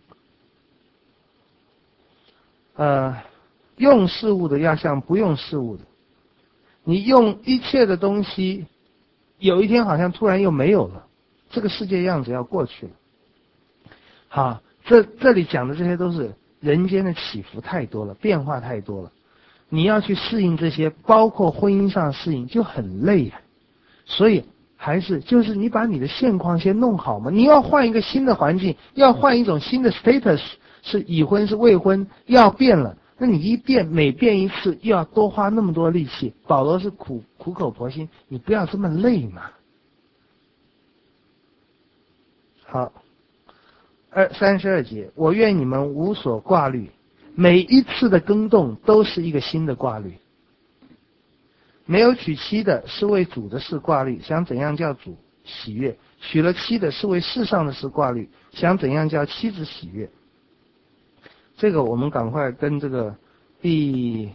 呃，用事物的要像不用事物的，你用一切的东西，有一天好像突然又没有了，这个世界样子要过去了。好，这这里讲的这些都是人间的起伏太多了，变化太多了，你要去适应这些，包括婚姻上适应就很累啊。所以还是就是你把你的现况先弄好嘛，你要换一个新的环境，要换一种新的 status， 是已婚是未婚，要变了，那你一变每变一次又要多花那么多力气。保罗是苦苦口婆心，你不要这么累嘛。好。二三十二节，我愿你们无所挂虑，每一次的更动都是一个新的挂虑。没有娶妻的是为主的事挂虑，想怎样叫主喜悦；娶了妻的是为世上的事挂虑，想怎样叫妻子喜悦。这个我们赶快跟这个第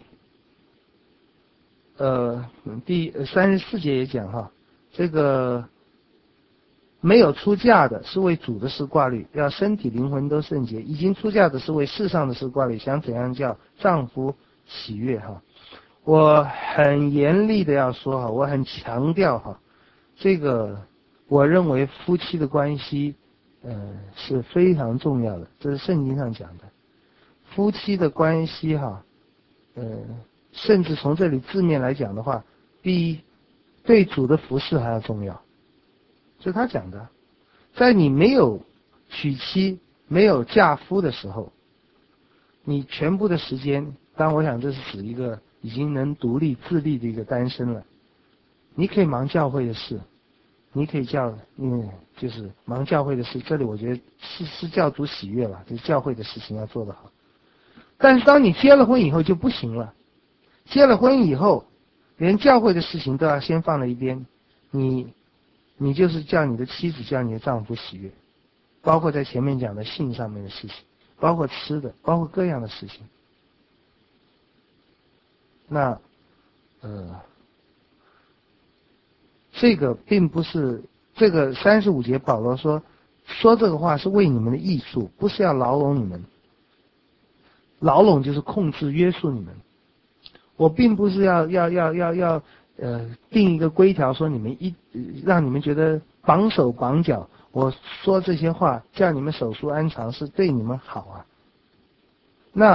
呃第三十四节也讲哈，这个。没有出嫁的是为主的事挂虑，要身体灵魂都圣洁；已经出嫁的是为世上的事挂虑，想怎样叫丈夫喜悦哈。我很严厉的要说哈，我很强调哈，这个我认为夫妻的关系，呃是非常重要的，这是圣经上讲的。夫妻的关系哈，呃，甚至从这里字面来讲的话，比对主的服侍还要重要。这是他讲的，在你没有娶妻、没有嫁夫的时候，你全部的时间，当然我想这是指一个已经能独立自立的一个单身了，你可以忙教会的事，你可以叫嗯，就是忙教会的事。这里我觉得是是教主喜悦了，就是教会的事情要做得好。但是当你结了婚以后就不行了，结了婚以后，连教会的事情都要先放在一边，你。你就是叫你的妻子，叫你的丈夫喜悦，包括在前面讲的性上面的事情，包括吃的，包括各样的事情。那，呃，这个并不是这个三十五节保罗说说这个话是为你们的益处，不是要牢笼你们。牢笼就是控制约束你们。我并不是要要要要要。呃，定一个规条，说你们一让你们觉得绑手绑脚， 我说这些话叫你们守俗安常是对你们好啊。那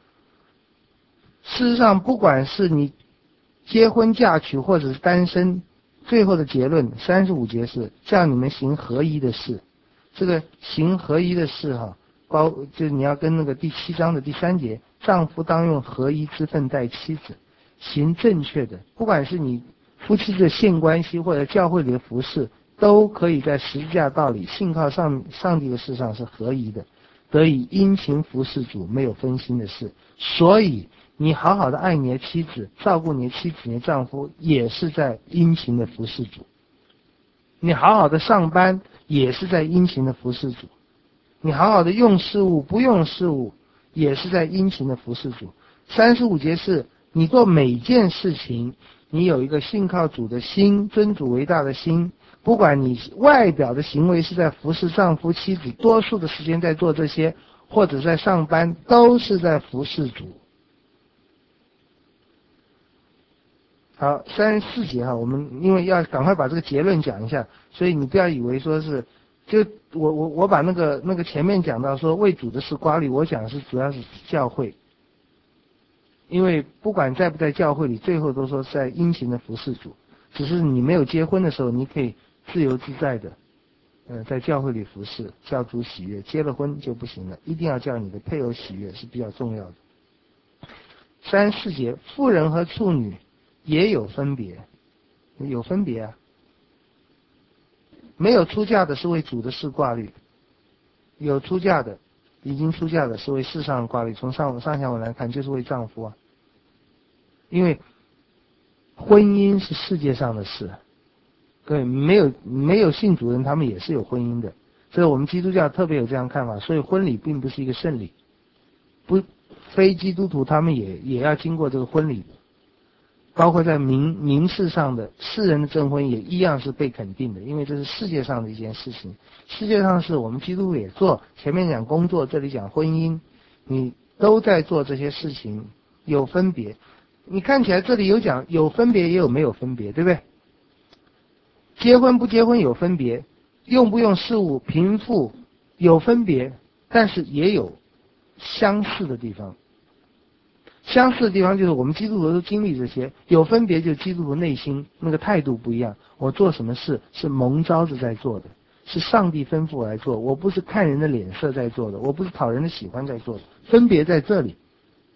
事实上不管是你结婚嫁娶或者是单身，最后的结论三十五节是叫你们行合一的事。这个行合一的事哈、啊，包就是你要跟那个第七章的第三节，丈夫当用合一之分待妻子，行正确的，不管是你夫妻的性关系或者教会里的服事，都可以在十字架道理信靠上上帝的事上是合一的，得以殷勤服事主，没有分心的事。所以你好好的爱你的妻子，照顾你的妻子，你的丈夫，也是在殷勤的服事主。你好好的上班，也是在殷勤的服事主。你好好的用事物，不用事物，也是在殷勤的服事主。三十五节是你做每件事情，你有一个信靠主的心，尊主为大的心，不管你外表的行为是在服侍丈夫妻子，多数的时间在做这些，或者在上班，都是在服侍主。好，三十四节哈，我们因为要赶快把这个结论讲一下，所以你不要以为说是，就我我我把那个那个前面讲到说为主的事挂虑，我讲的是主要是教会，因为不管在不在教会里，最后都说是在殷勤的服侍主，只是你没有结婚的时候，你可以自由自在的，呃，在教会里服侍，叫主喜悦；结了婚就不行了，一定要叫你的配偶喜悦是比较重要的。三十四节，妇人和处女也有分别，有分别啊。没有出嫁的是为主的事挂虑，有出嫁的，已经出嫁的是为世上挂虑。从上上下文来看，就是为丈夫啊。因为婚姻是世界上的事，对，没有没有信主人，他们也是有婚姻的。所以我们基督教特别有这样看法，所以婚礼并不是一个圣礼，不，非基督徒他们也也要经过这个婚礼的。包括在民民事上的世人的证婚也一样是被肯定的，因为这是世界上的一件事情。世界上是我们基督徒也做，前面讲工作，这里讲婚姻，你都在做这些事情，有分别。你看起来这里有讲有分别，也有没有分别，对不对？结婚不结婚有分别，用不用事物贫富有分别，但是也有相似的地方。相似的地方就是我们基督徒都经历这些，有分别就是基督徒内心那个态度不一样。我做什么事是蒙召着在做的，是上帝吩咐我来做，我不是看人的脸色在做的，我不是讨人的喜欢在做的，分别在这里。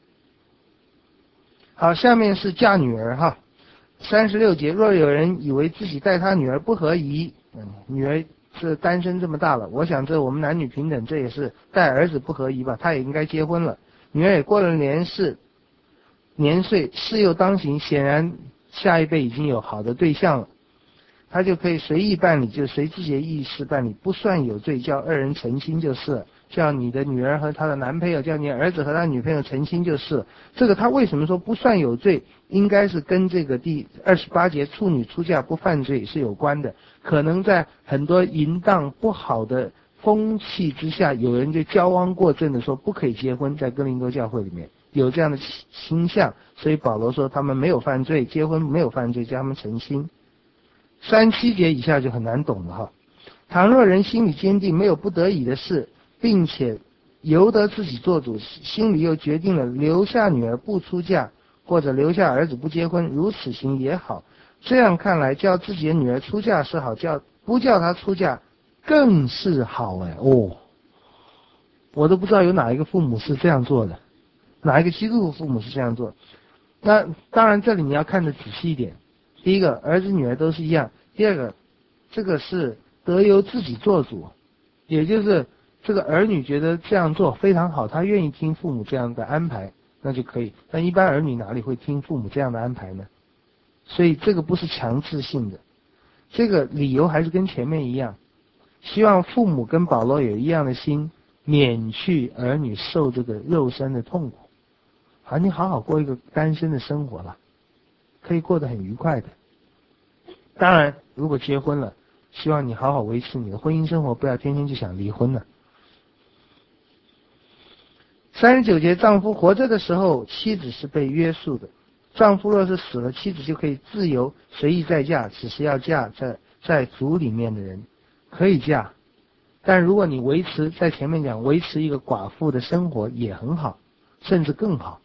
好，下面是嫁女儿哈，三十六节，若有人以为自己待他女儿不合宜，嗯，女儿是单身这么大了，我想这我们男女平等，这也是待儿子不合宜吧，他也应该结婚了，女儿也过了年事。年岁事又当行，显然下一辈已经有好的对象了，他就可以随意办理，就随自己的意思办理，不算有罪，叫二人成亲就是了。叫你的女儿和她的男朋友，叫你儿子和他女朋友成亲就是了。这个他为什么说不算有罪？应该是跟这个第二十八节处女出嫁不犯罪是有关的。可能在很多淫荡不好的风气之下，有人就骄妄过正的说不可以结婚，在哥林多教会里面有这样的倾向，所以保罗说他们没有犯罪，结婚没有犯罪，叫他们成亲。三七节以下就很难懂了哈。倘若人心里坚定，没有不得已的事，并且由得自己做主，心里又决定了留下女儿不出嫁，或者留下儿子不结婚，如此行也好。这样看来，叫自己的女儿出嫁是好，叫不叫她出嫁更是好哎哦。我都不知道有哪一个父母是这样做的，哪一个基督徒父母是这样做。那当然这里你要看得仔细一点，第一个儿子女儿都是一样，第二个这个是得由自己做主，也就是这个儿女觉得这样做非常好，他愿意听父母这样的安排，那就可以。但一般儿女哪里会听父母这样的安排呢？所以这个不是强制性的，这个理由还是跟前面一样，希望父母跟保罗有一样的心，免去儿女受这个肉身的痛苦。好，你好好过一个单身的生活了，可以过得很愉快的。当然如果结婚了，希望你好好维持你的婚姻生活，不要天天就想离婚了。三十九节，丈夫活着的时候，妻子是被约束的。丈夫若是死了，妻子就可以自由随意再嫁，只是要嫁在在族里面的人，可以嫁， 但如果你维持在前面讲维持一个寡妇的生活也很好，甚至更好。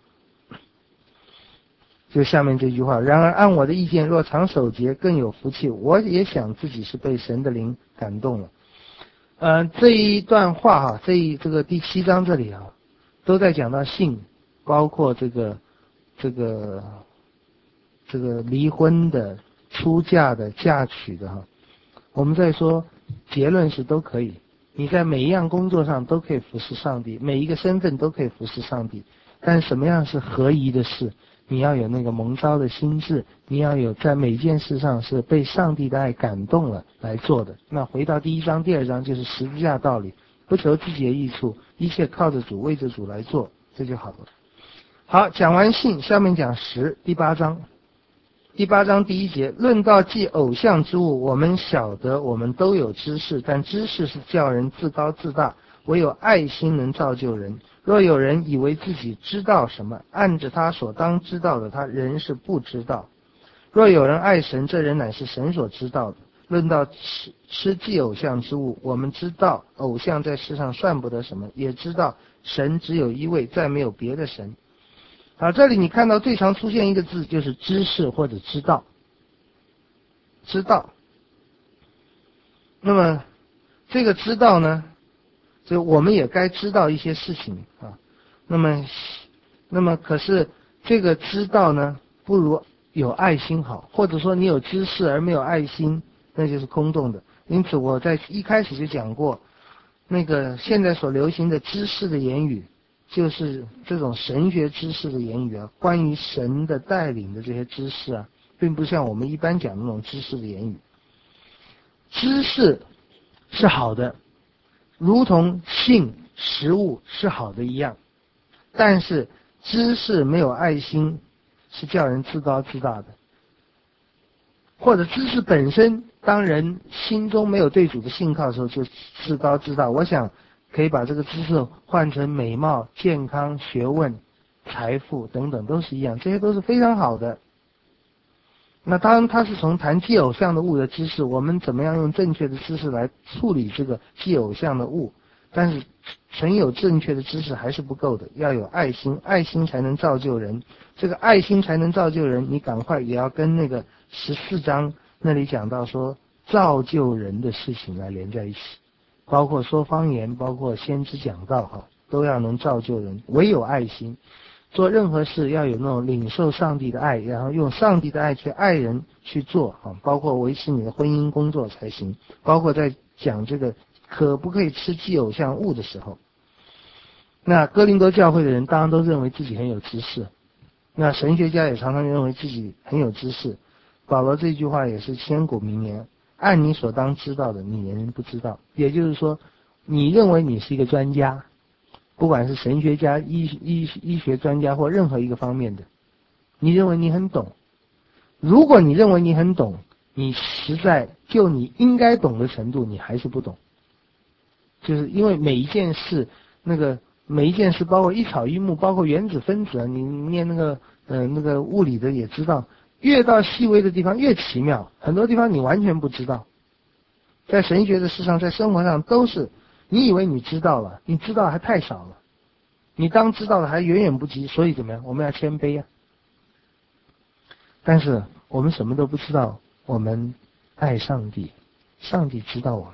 就下面这句话，然而按我的意见，若常守节更有福气。我也想自己是被神的灵感动了。呃，这一段话哈，这一这个第七章这里啊，都在讲到性，包括这个这个这个离婚的、出嫁的、嫁娶的哈。我们在说结论是都可以，你在每一样工作上都可以服侍上帝，每一个身份都可以服侍上帝。但什么样是合宜的事？你要有那个蒙召的心智，你要有在每件事上是被上帝的爱感动了来做的。那回到第一章、第二章就是十字架道理，不求自己的益处，一切靠着主，为着主来做，这就好了。好，讲完性，下面讲实，第八章。第八章第一节，论到祭偶像之物，我们晓得我们都有知识，但知识是叫人自高自大，唯有爱心能造就人。若有人以为自己知道什么，按着他所当知道的，他仍是不知道。若有人爱神，这人乃是神所知道的。论到吃吃祭偶像之物，我们知道偶像在世上算不得什么，也知道神只有一位，再没有别的神。好，这里你看到最常出现一个字，就是知识或者知道。知道。那么这个知道呢，就我们也该知道一些事情啊。那么那么可是这个知道呢，不如有爱心好，或者说你有知识而没有爱心，那就是空洞的。因此我在一开始就讲过，那个现在所流行的知识的言语，就是这种神学知识的言语啊，关于神的带领的这些知识啊，并不像我们一般讲的那种知识的言语。知识是好的，如同性、食物是好的一样，但是知识没有爱心是叫人自高自大的。或者知识本身，当人心中没有对主的信靠的时候，就自高自大。我想可以把这个知识换成美貌、健康、学问、财富等等，都是一样，这些都是非常好的。那当然他是从谈祭偶像的物的知识，我们怎么样用正确的知识来处理这个祭偶像的物，但是纯有正确的知识还是不够的，要有爱心，爱心才能造就人。这个爱心才能造就人，你赶快也要跟那个十四章那里讲到说造就人的事情来连在一起，包括说方言，包括先知讲道哈，都要能造就人。唯有爱心，做任何事要有那种领受上帝的爱，然后用上帝的爱去爱人去做啊，包括维持你的婚姻工作才行，包括在讲这个可不可以吃祭偶像物的时候。那哥林多教会的人当然都认为自己很有知识，那神学家也常常认为自己很有知识。保罗这句话也是千古名言，按你所当知道的，你人不知道。也就是说，你认为你是一个专家，不管是神学家、医医医学专家或任何一个方面的，你认为你很懂。如果你认为你很懂，你实在就你应该懂的程度，你还是不懂。就是因为每一件事，那个每一件事，包括一草一木，包括原子分子啊，你念那个呃那个物理的也知道，越到细微的地方越奇妙，很多地方你完全不知道。在神学的事上，在生活上都是，你以为你知道了，你知道还太少了，你当知道的还远远不及，所以怎么样？我们要谦卑啊。但是我们什么都不知道，我们爱上帝，上帝知道我们。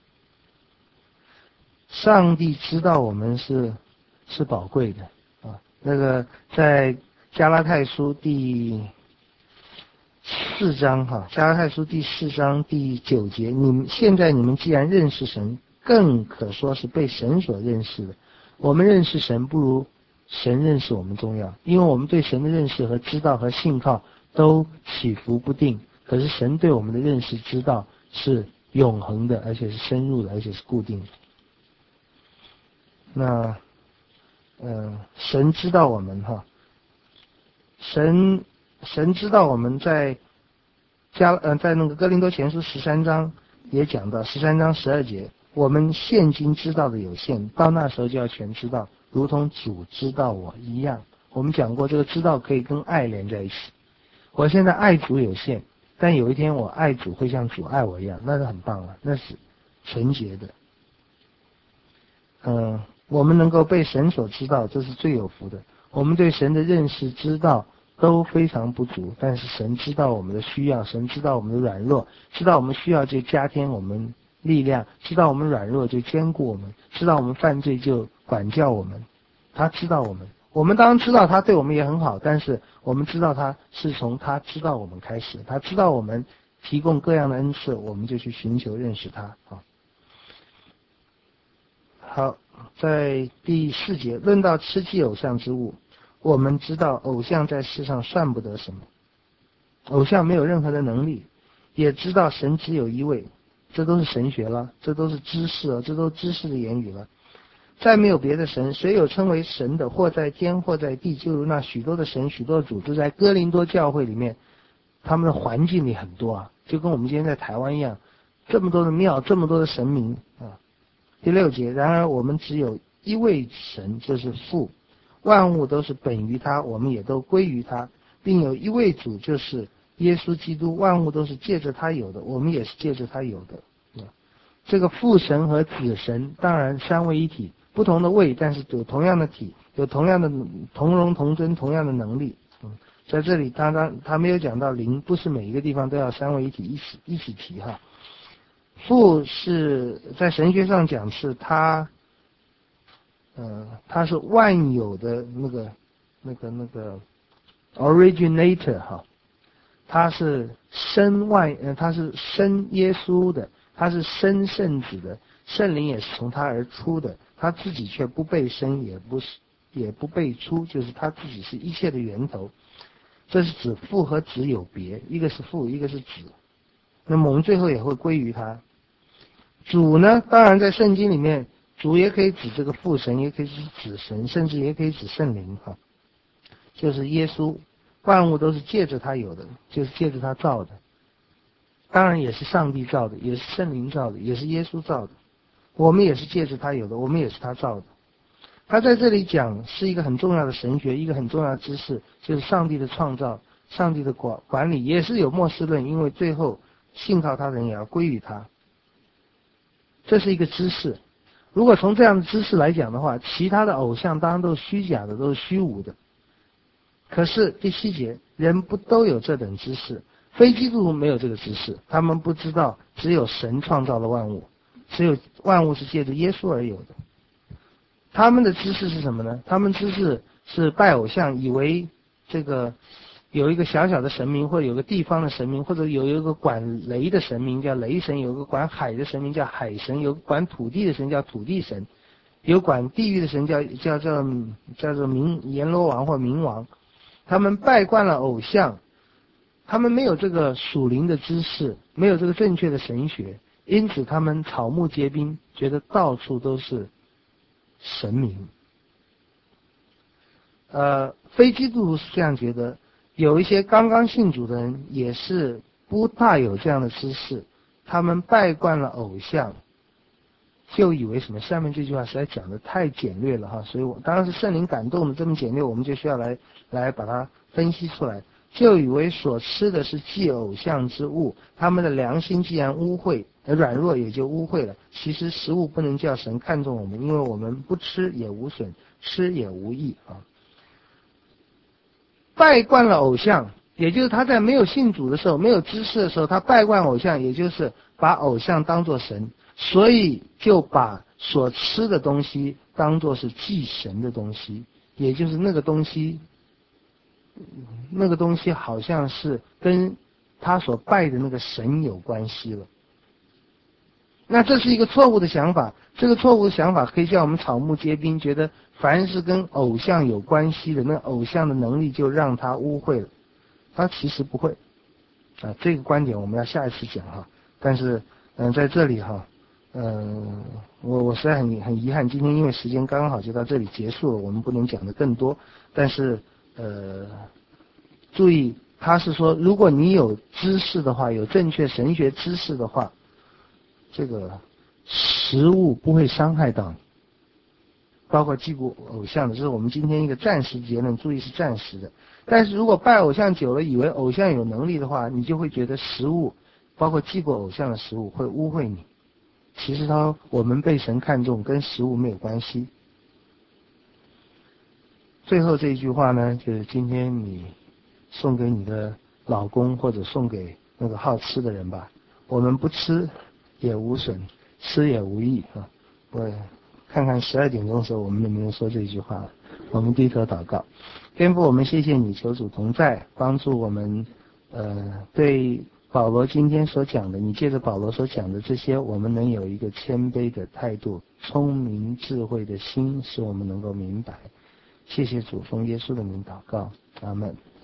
上帝知道我们是是宝贵的啊。那个在加拉太书第四章哈，加拉太书第四章第九节，你们现在你们既然认识神，更可说是被神所认识的。我们认识神不如神认识我们重要，因为我们对神的认识和知道和信靠都起伏不定，可是神对我们的认识知道是永恒的，而且是深入的，而且是固定的。那，呃，神知道我们哈，神神知道我们在加呃在那个哥林多前书十三章也讲到，十三章十二节，我们现今知道的有限，到那时候就要全知道，如同主知道我一样。我们讲过，这个知道可以跟爱连在一起。我现在爱主有限，但有一天我爱主会像主爱我一样，那是很棒啊，那是纯洁的。 嗯、呃，我们能够被神所知道，这是最有福的。我们对神的认识知道都非常不足，但是神知道我们的需要，神知道我们的软弱，知道我们需要就加添我们力量，知道我们软弱就坚固我们，知道我们犯罪就管教我们。他知道我们，我们当然知道他对我们也很好，但是我们知道他是从他知道我们开始，他知道我们提供各样的恩赐，我们就去寻求认识他啊。好，在第四节论到吃祭偶像之物，我们知道偶像在世上算不得什么，偶像没有任何的能力，也知道神只有一位，这都是神学了，这都是知识了，这都是知识的言语了。再没有别的神，谁有称为神的，或在天或在地，就如那许多的神许多的主，就在哥林多教会里面，他们的环境里很多啊，就跟我们今天在台湾一样，这么多的庙，这么多的神明啊。第六节，然而我们只有一位神，就是父，万物都是本于他，我们也都归于他，并有一位主，就是耶稣基督，万物都是借着他有的，我们也是借着他有的。这个父神和子神当然三位一体，不同的位，但是有同样的体，有同样的同荣同尊，同样的能力。嗯，在这里他他他没有讲到灵，不是每一个地方都要三位一体一起一起提哈。父是在神学上讲是他，呃，他是万有的那个那个那个 originator 哈，他是生万，呃，他是生耶稣的。他是生圣子的，圣灵也是从他而出的，他自己却不被生，也不是也不被出，就是他自己是一切的源头。这是指父和子有别，一个是父，一个是子。那么我们最后也会归于他。主呢，当然在圣经里面，主也可以指这个父神，也可以指子神，甚至也可以指圣灵哈，就是耶稣。万物都是借着他有的，就是借着他造的。当然也是上帝造的，也是圣灵造的，也是耶稣造的。我们也是借着他有的，我们也是他造的。他在这里讲是一个很重要的神学，一个很重要的知识，就是上帝的创造，上帝的管管理，也是有末世论，因为最后信靠他的人也要归于他。这是一个知识。如果从这样的知识来讲的话，其他的偶像当然都是虚假的，都是虚无的。可是第七节，人不都有这等知识？非基督徒没有这个知识，他们不知道只有神创造了万物，只有万物是借着耶稣而有的。他们的知识是什么呢？他们知识是拜偶像，以为这个有一个小小的神明，或者有个地方的神明，或者有一个管雷的神明叫雷神，有个管海的神明叫海神，有个管土地的神叫土地神，有管地狱的神叫叫叫叫做冥阎罗王或冥王。他们拜惯了偶像，他们没有这个属灵的知识，没有这个正确的神学，因此他们草木皆兵，觉得到处都是神明。呃，非基督徒是这样觉得，有一些刚刚信主的人也是不大有这样的知识，他们拜惯了偶像，就以为什么？下面这句话实在讲的太简略了哈，所以我当然是圣灵感动的这么简略，我们就需要来来把它分析出来。就以为所吃的是祭偶像之物，他们的良心既然污秽，而软弱也就污秽了。其实食物不能叫神看重我们，因为我们不吃也无损，吃也无益啊。拜惯了偶像，也就是他在没有信主的时候，没有知识的时候，他拜惯偶像，也就是把偶像当作神，所以就把所吃的东西当作是祭神的东西，也就是那个东西那个东西好像是跟他所拜的那个神有关系了。那这是一个错误的想法，这个错误的想法可以叫我们草木皆兵，觉得凡是跟偶像有关系的，那偶像的能力就让他污秽了。他其实不会啊，这个观点我们要下一次讲哈。但是嗯、呃，在这里哈，嗯、呃，我我实在很很遗憾，今天因为时间刚刚好就到这里结束了，我们不能讲的更多。但是呃，注意，他是说，如果你有知识的话，有正确神学知识的话，这个食物不会伤害到你，包括祭过偶像的，这是我们今天一个暂时结论，注意是暂时的。但是如果拜偶像久了，以为偶像有能力的话，你就会觉得食物，包括祭过偶像的食物会污秽你。 其实他我们被神看重跟食物没有关系。最后这一句话呢，就是今天你送给你的老公或者送给那个好吃的人吧，我们不吃也无损，吃也无益啊。我看看十二点钟的时候我们能不能说这句话了。我们低头祷告。天父，我们谢谢你，求主同在，帮助我们呃对保罗今天所讲的，你借着保罗所讲的这些，我们能有一个谦卑的态度，聪明智慧的心，使我们能够明白。谢谢主，奉耶稣的名祷告，阿们。